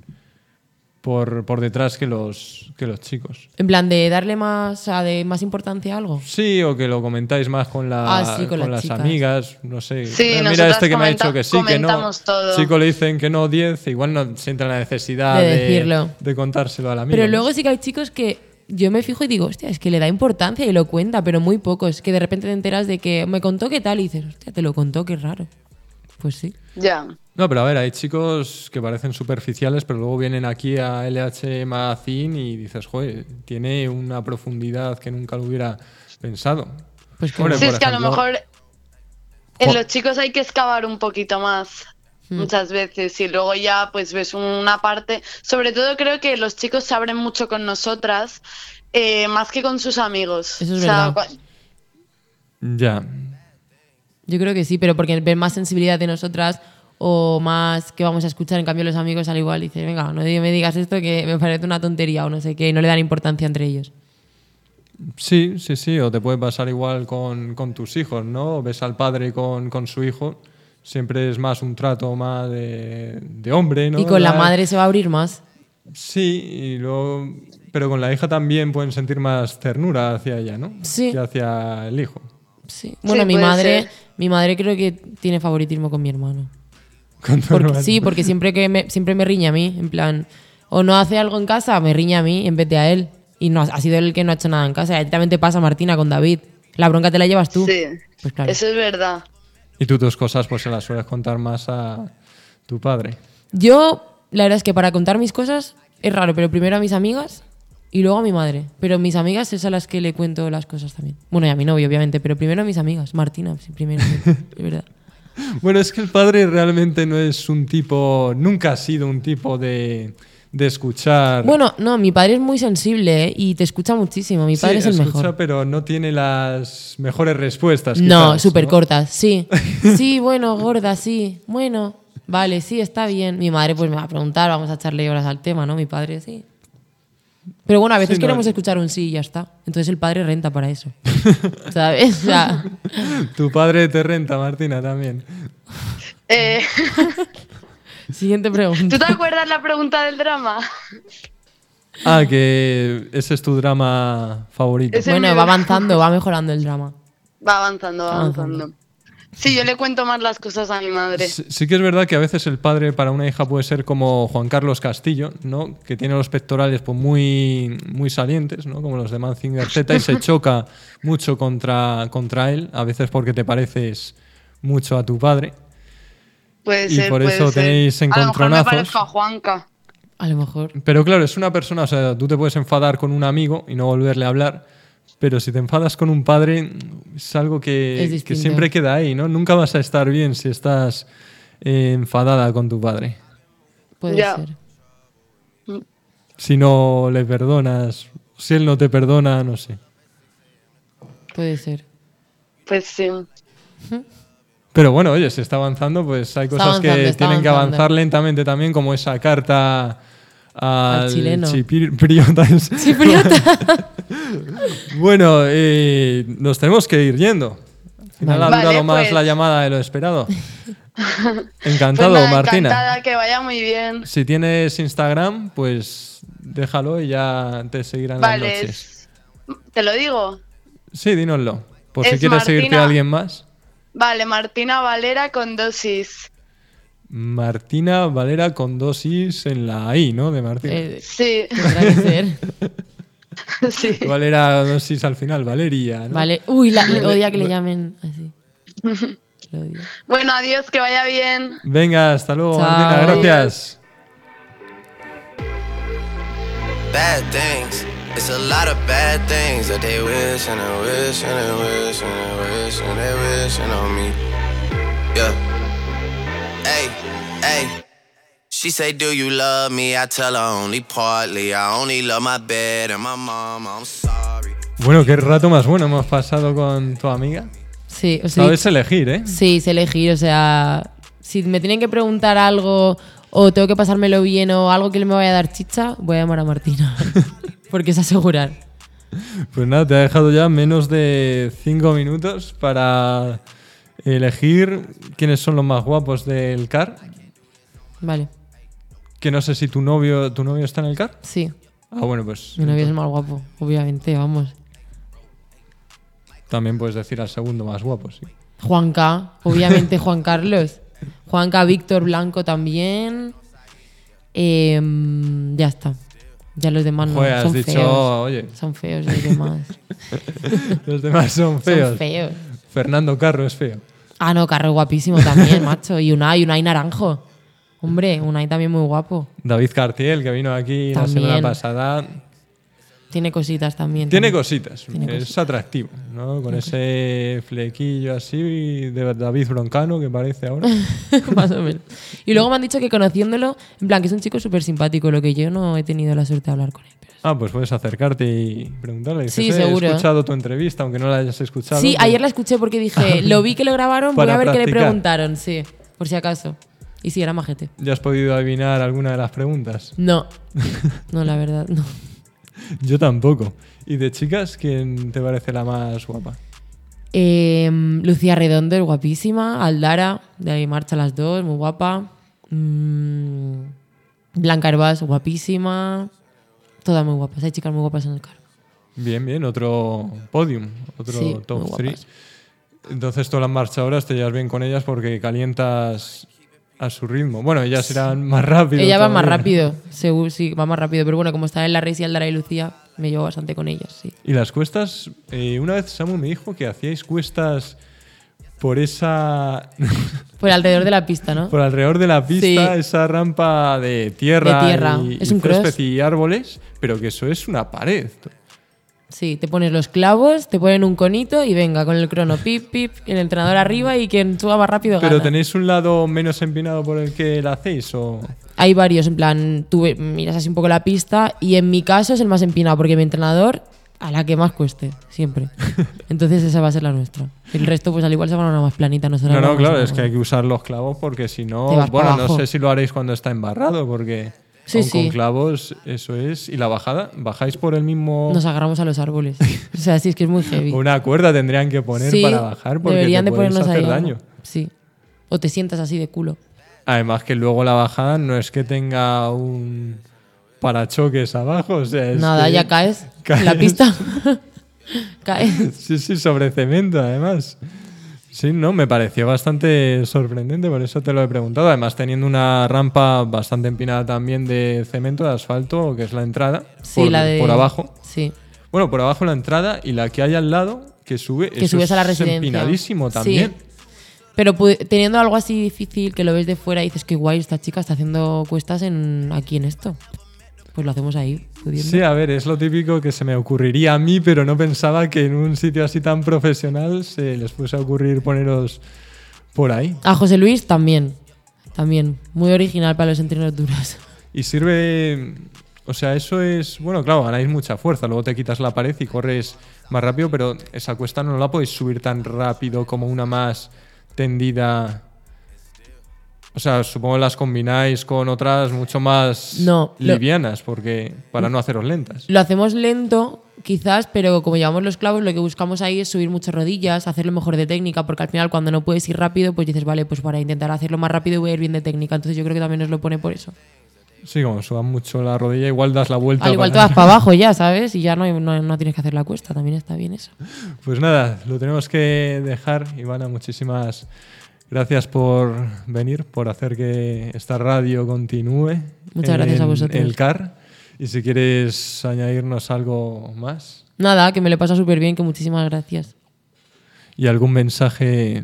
por detrás que los chicos. En plan, de darle más, o sea, de más importancia a algo. Sí, o que lo comentáis más con, Sí, con las las chicas. amigas, no sé. Sí, Mira nosotras este que me ha dicho que sí, que no. comentamos todo. Chico le dicen que no 10, igual no sienten la necesidad De decirlo. de contárselo al amigo. Pero ¿no? luego sí que hay chicos que yo me fijo y digo, hostia, es que le da importancia y lo cuenta, pero muy pocos. Que de repente te enteras de que me contó qué tal y dices, hostia, te lo contó, qué raro. Pues sí. Ya. No, pero a ver, hay chicos que parecen superficiales, pero luego vienen aquí a LH Magazine y dices, joder, tiene una profundidad que nunca lo hubiera pensado. Pues que Hombre, Sí, por es que a lo ejemplo- mejor en Jo- los chicos hay que excavar un poquito más muchas veces y luego ya pues ves una parte. Sobre todo creo que los chicos se abren mucho con nosotras más que con sus amigos. Eso es O sea, verdad. Ya. Yo creo que sí, pero porque ven más sensibilidad de nosotras o más que vamos a escuchar. En cambio, los amigos al igual dicen, venga, no me digas esto que me parece una tontería o no sé qué, y no le dan importancia entre ellos. Sí, o te puede pasar igual con tus hijos, ¿no? Ves al padre con su hijo, siempre es más un trato más de hombre, ¿no? Y con la madre se va a abrir más. Sí, y luego... Pero con la hija también pueden sentir más ternura hacia ella, ¿no? Sí. Que hacia el hijo. Sí. Bueno, Sí, puede ser. mi madre creo que tiene favoritismo con mi hermano. Con tu Porque, hermano. sí, porque siempre me riña a mí, en plan, o no hace algo en casa, me riña a mí en vez de a él. Y no ha sido él el que no ha hecho nada en casa. Y a ti también te pasa, Martina, con David. La bronca te la llevas tú. sí, Pues claro. eso es verdad. Y tú tus cosas pues se las sueles contar más a tu padre. Yo, la verdad es que para contar mis cosas es raro, pero primero a mis amigas y luego a mi madre. Pero mis amigas es a las que le cuento las cosas también. Bueno, y a mi novio, obviamente, pero primero a mis amigas. Martina, sí, primero. Es verdad. Bueno, es que el padre realmente no es un tipo, nunca ha sido un tipo de escuchar. Bueno, no, mi padre es muy sensible, ¿eh? Y te escucha muchísimo. Mi padre Sí, es el escucha, mejor. pero no tiene las mejores respuestas. No, quizás, súper ¿no? cortas, sí. Sí, bueno, gorda, sí. Bueno, vale, sí, está bien. Mi madre pues me va a preguntar, vamos a echarle horas al tema, ¿no? Mi padre sí. Pero bueno, a veces Sí, no. queremos escuchar un sí y ya está. Entonces el padre renta para eso. ¿Sabes? O sea, Tu padre te renta, Martina, también. Eh, siguiente ¿Tú pregunta. te acuerdas la pregunta del drama? Ah, que ese es tu drama favorito. Ese- Bueno, mi- va avanzando, va mejorando el drama. Va avanzando, va Avanzando. avanzando. Sí, yo le cuento más las cosas a mi madre. Sí que es verdad que a veces el padre para una hija puede ser como Juan Carlos Castillo, ¿no? Que tiene los pectorales pues muy, muy salientes, ¿no? Como los de Mazinger Z, y se choca mucho contra él, a veces porque te pareces mucho a tu padre. Puede Y ser, por puede eso ser. tenéis A lo mejor me encontronazos. parezco a Juanca. A lo mejor. Pero claro, es una persona, o sea, tú te puedes enfadar con un amigo y no volverle a hablar, pero si te enfadas con un padre es algo Es que distinto. siempre queda ahí, ¿no? Nunca vas a estar bien si estás enfadada con tu padre. Puede Ya. ser. Si no le perdonas, si él no te perdona, no sé. Puede ser. Pues sí. Pero bueno, oye, se está avanzando, pues hay cosas que avanzando, está tienen que avanzando. avanzar lentamente también, como esa carta al chileno. chipriota. Chipriota. Bueno, nos tenemos que ir yendo. Al final ha Vale, durado más pues. la llamada de lo esperado. Encantado, Pues nada, Martina. encantada, que vaya muy bien. Si tienes Instagram, pues déjalo y ya te seguirán las Vale, noches. ¿te lo digo? Sí, dínoslo. Por si Es quieres seguirte Martina. a alguien más. Vale, Martina Valera con 2 is. Martina Valera con 2 is en la I, ¿no? De Martina. Sí, Tendrá que ser. sí. Valera 2 is al final, Valeria, ¿no? Vale. Uy, le odia que le llamen así. Lo odio. Bueno, adiós, que vaya bien. Venga, hasta luego, Chao. Martina. Gracias. Bad things. It's a lot of bad things that they wish and they wish and they wish and they wish and they wishing on me. Yeah. Hey, hey. She say, do you love me? I tell her only partly. I only love my bed and my mom. I'm sorry. Bueno, qué rato más bueno hemos pasado con tu amiga. Sí, o sea, Sabes elegir, ¿eh? sí, sé elegir. O sea, si me tienen que preguntar algo o tengo que pasármelo bien o algo que le me vaya a dar chicha, voy a llamar a Martina. Porque es asegurar. Pues nada, te ha dejado ya menos de 5 minutos para elegir quiénes son los más guapos del CAR. Vale, Que no sé si tu novio está en el CAR. sí. Ah, bueno, pues Mi novio es el más guapo, obviamente, vamos. también puedes decir al segundo más guapo, sí. Juanca, obviamente Juan Carlos. Juanca, Víctor Blanco también. Ya está. Ya los demás no. Joder, has Son dicho, feos. oye, Son feos los demás. los demás son feos. Son feos. Fernando Carro es feo. Ah, no, Carro guapísimo también, macho. Y Unai Naranjo. Hombre, Unai también muy guapo. David Cartiel, que vino aquí la También. semana pasada. Tiene cositas también. Tiene también. cositas, Tiene es cositas. atractivo, ¿no? Con ese flequillo así de David Broncano que parece ahora. Más o menos. Y luego me han dicho que conociéndolo, en plan, que es un chico súper simpático, lo que yo no he tenido la suerte de hablar con él. pero Ah, pues puedes acercarte y preguntarle. Dices, Sí, seguro. He escuchado tu entrevista, aunque no la hayas escuchado. sí, pues- ayer la escuché porque dije, lo vi que lo grabaron, voy Para a ver qué le practicar. preguntaron, sí, por si acaso. Y sí, era majete. ¿Ya has podido adivinar alguna de las preguntas? No, no, la verdad, no. Yo tampoco. ¿Y de chicas, quién te parece la más guapa? Lucía Redondo, es guapísima. Aldara, de ahí marcha las dos, muy guapa. Blanca Herbás, guapísima. Todas muy guapas, hay chicas muy guapas en el carro. Bien, bien, otro podium, otro Sí, muy top guapas. 3. Entonces todas las marchadoras te llevas bien con ellas porque calientas a su ritmo. Bueno, ellas irán más rápido. Ella va más todavía. rápido, seguro, sí, va más rápido. Pero bueno, como están en la race y Aldara y Lucía, me llevo bastante con ellas, sí. Y las cuestas, una vez Samu me dijo que hacíais cuestas por esa... Por alrededor de la pista, ¿no? por alrededor de la pista, Sí. esa rampa de tierra, De tierra. y, Es y un cross. césped y árboles, pero que eso es una pared. Sí, te pones los clavos, te ponen un conito y venga, con el crono, pip, pip, el entrenador arriba y quien suba más rápido ¿Pero gana. tenéis un lado menos empinado por el que la hacéis o...? Hay varios, en plan, tú miras así un poco la pista y en mi caso es el más empinado porque mi entrenador a la que más cueste, siempre. Entonces esa va a ser la nuestra. El resto pues al igual se van a una más planita. No, claro, es que hay que usar los clavos porque si Te no... vas Bueno, para no abajo. sé si lo haréis cuando está embarrado porque Sí, aún sí. con clavos eso es... ¿Y la bajada? ¿Bajáis por el mismo...? Nos agarramos a los árboles. O sea, sí, es que es muy heavy. Una cuerda tendrían que poner Sí, para bajar porque deberían te de podéis ponernos hacer ahí daño. algo. Sí. O te sientas así de culo. Además que luego la bajada no es que tenga un parachoques abajo, o sea, es Nada, que ya caes en caes. la pista. Caes. Sí, sí, sobre cemento además. O Sí, no, me pareció bastante sorprendente, por eso te lo he preguntado. Además, teniendo una rampa bastante empinada también de cemento, de asfalto, que es la entrada, Sí, por abajo. Sí. Bueno, por abajo la entrada y la que hay al lado, que sube, Que eso subes a la es residencia. empinadísimo también. Sí. Pero teniendo algo así difícil que lo ves de fuera y dices que guay, esta chica está haciendo cuestas aquí en esto. Pues lo hacemos ahí, pudiendo. Sí, a ver, es lo típico que se me ocurriría a mí, pero no pensaba que en un sitio así tan profesional se les fuese a ocurrir poneros por ahí. A José Luis también. También. Muy original para los entrenos duros. Y sirve... O sea, eso es... Bueno, claro, ganáis mucha fuerza. Luego te quitas la pared y corres más rápido, pero esa cuesta no la podéis subir tan rápido como una más tendida. O sea, supongo que las combináis con otras mucho más livianas, porque para no haceros lentas. Lo hacemos lento, quizás, pero como llevamos los clavos, lo que buscamos ahí es subir muchas rodillas, hacerlo mejor de técnica, porque al final cuando no puedes ir rápido, pues dices, vale, pues para intentar hacerlo más rápido voy a ir bien de técnica. Entonces yo creo que también nos lo pone por eso. Sí, como suban mucho la rodilla, igual das la vuelta. Al igual te vas para abajo ya, ¿sabes? Y ya no tienes que hacer la cuesta, también está bien eso. Pues nada, lo tenemos que dejar. Ivana, muchísimas gracias por venir, por hacer que esta radio continúe. Muchas gracias a vosotros. El CAR. Y si quieres añadirnos algo más. Nada, que me lo pasa súper bien, que muchísimas gracias. ¿Y algún mensaje?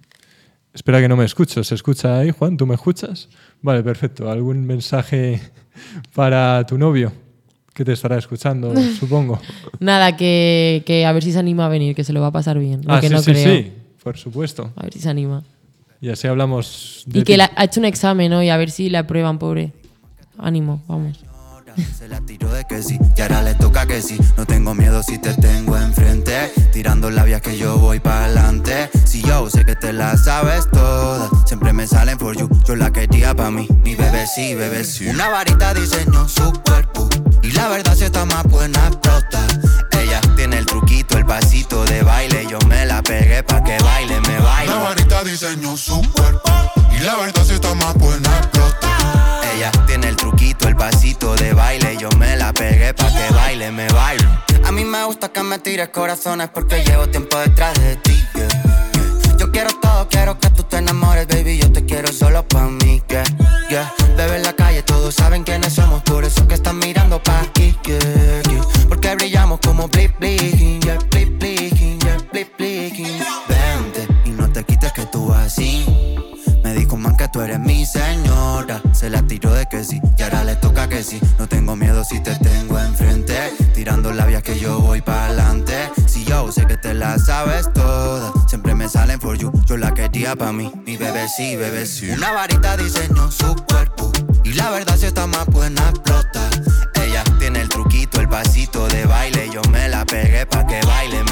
Espera que no me escucho. ¿Se escucha ahí, Juan? ¿Tú me escuchas? Vale, perfecto. ¿Algún mensaje para tu novio? Que te estará escuchando, supongo. Nada, que a ver si se anima a venir, que se lo va a pasar bien. Sí, por supuesto. A ver si se anima. Y así hablamos de Y que ha hecho un examen hoy, a ver si le aprueban, pobre. Ánimo, vamos. Se la tiró de que sí, y ahora le toca que sí. No tengo miedo si te tengo enfrente, tirando labias que yo voy para adelante. Si yo sé que te la sabes toda, siempre me salen for you. Yo la quería pa' mí, mi bebé sí, bebé sí. Una varita diseñó su cuerpo, y la verdad si está más buena explota. Ella tiene el truquito, el pasito de baile. Yo me la pegué pa' que baile, me baile. La varita diseñó su cuerpo, y la verdad si está más buena explota. Ella tiene el truquito, el pasito de baile. Yo me la pegué pa' que baile, me baile. A mí me gusta que me tires corazones porque llevo tiempo detrás de ti, yeah, yeah. Yo quiero todo, quiero que tú te enamores, baby. Yo te quiero solo pa' mí, yeah, yeah. Bebé en la calle, todos saben quiénes somos. Por eso que están mirando pa' aquí, yeah, yeah. Porque brillamos como blip blinking, yeah, blip blinking, yeah, blip blinking. Vente y no te quites que tú así. Me dijo man que tú eres mi señora. Se la tiró de que sí, y ahora le toca que sí. No tengo miedo si te tengo enfrente, tirando labias que yo voy para adelante. Si yo sé que te la sabes toda, siempre me salen for you. Yo la quería pa' mí, mi bebé sí, bebé sí. Una varita diseñó su cuerpo, y la verdad si está más buena explota. Ella tiene el truquito, el pasito de baile. Yo me la pegué pa' que baile.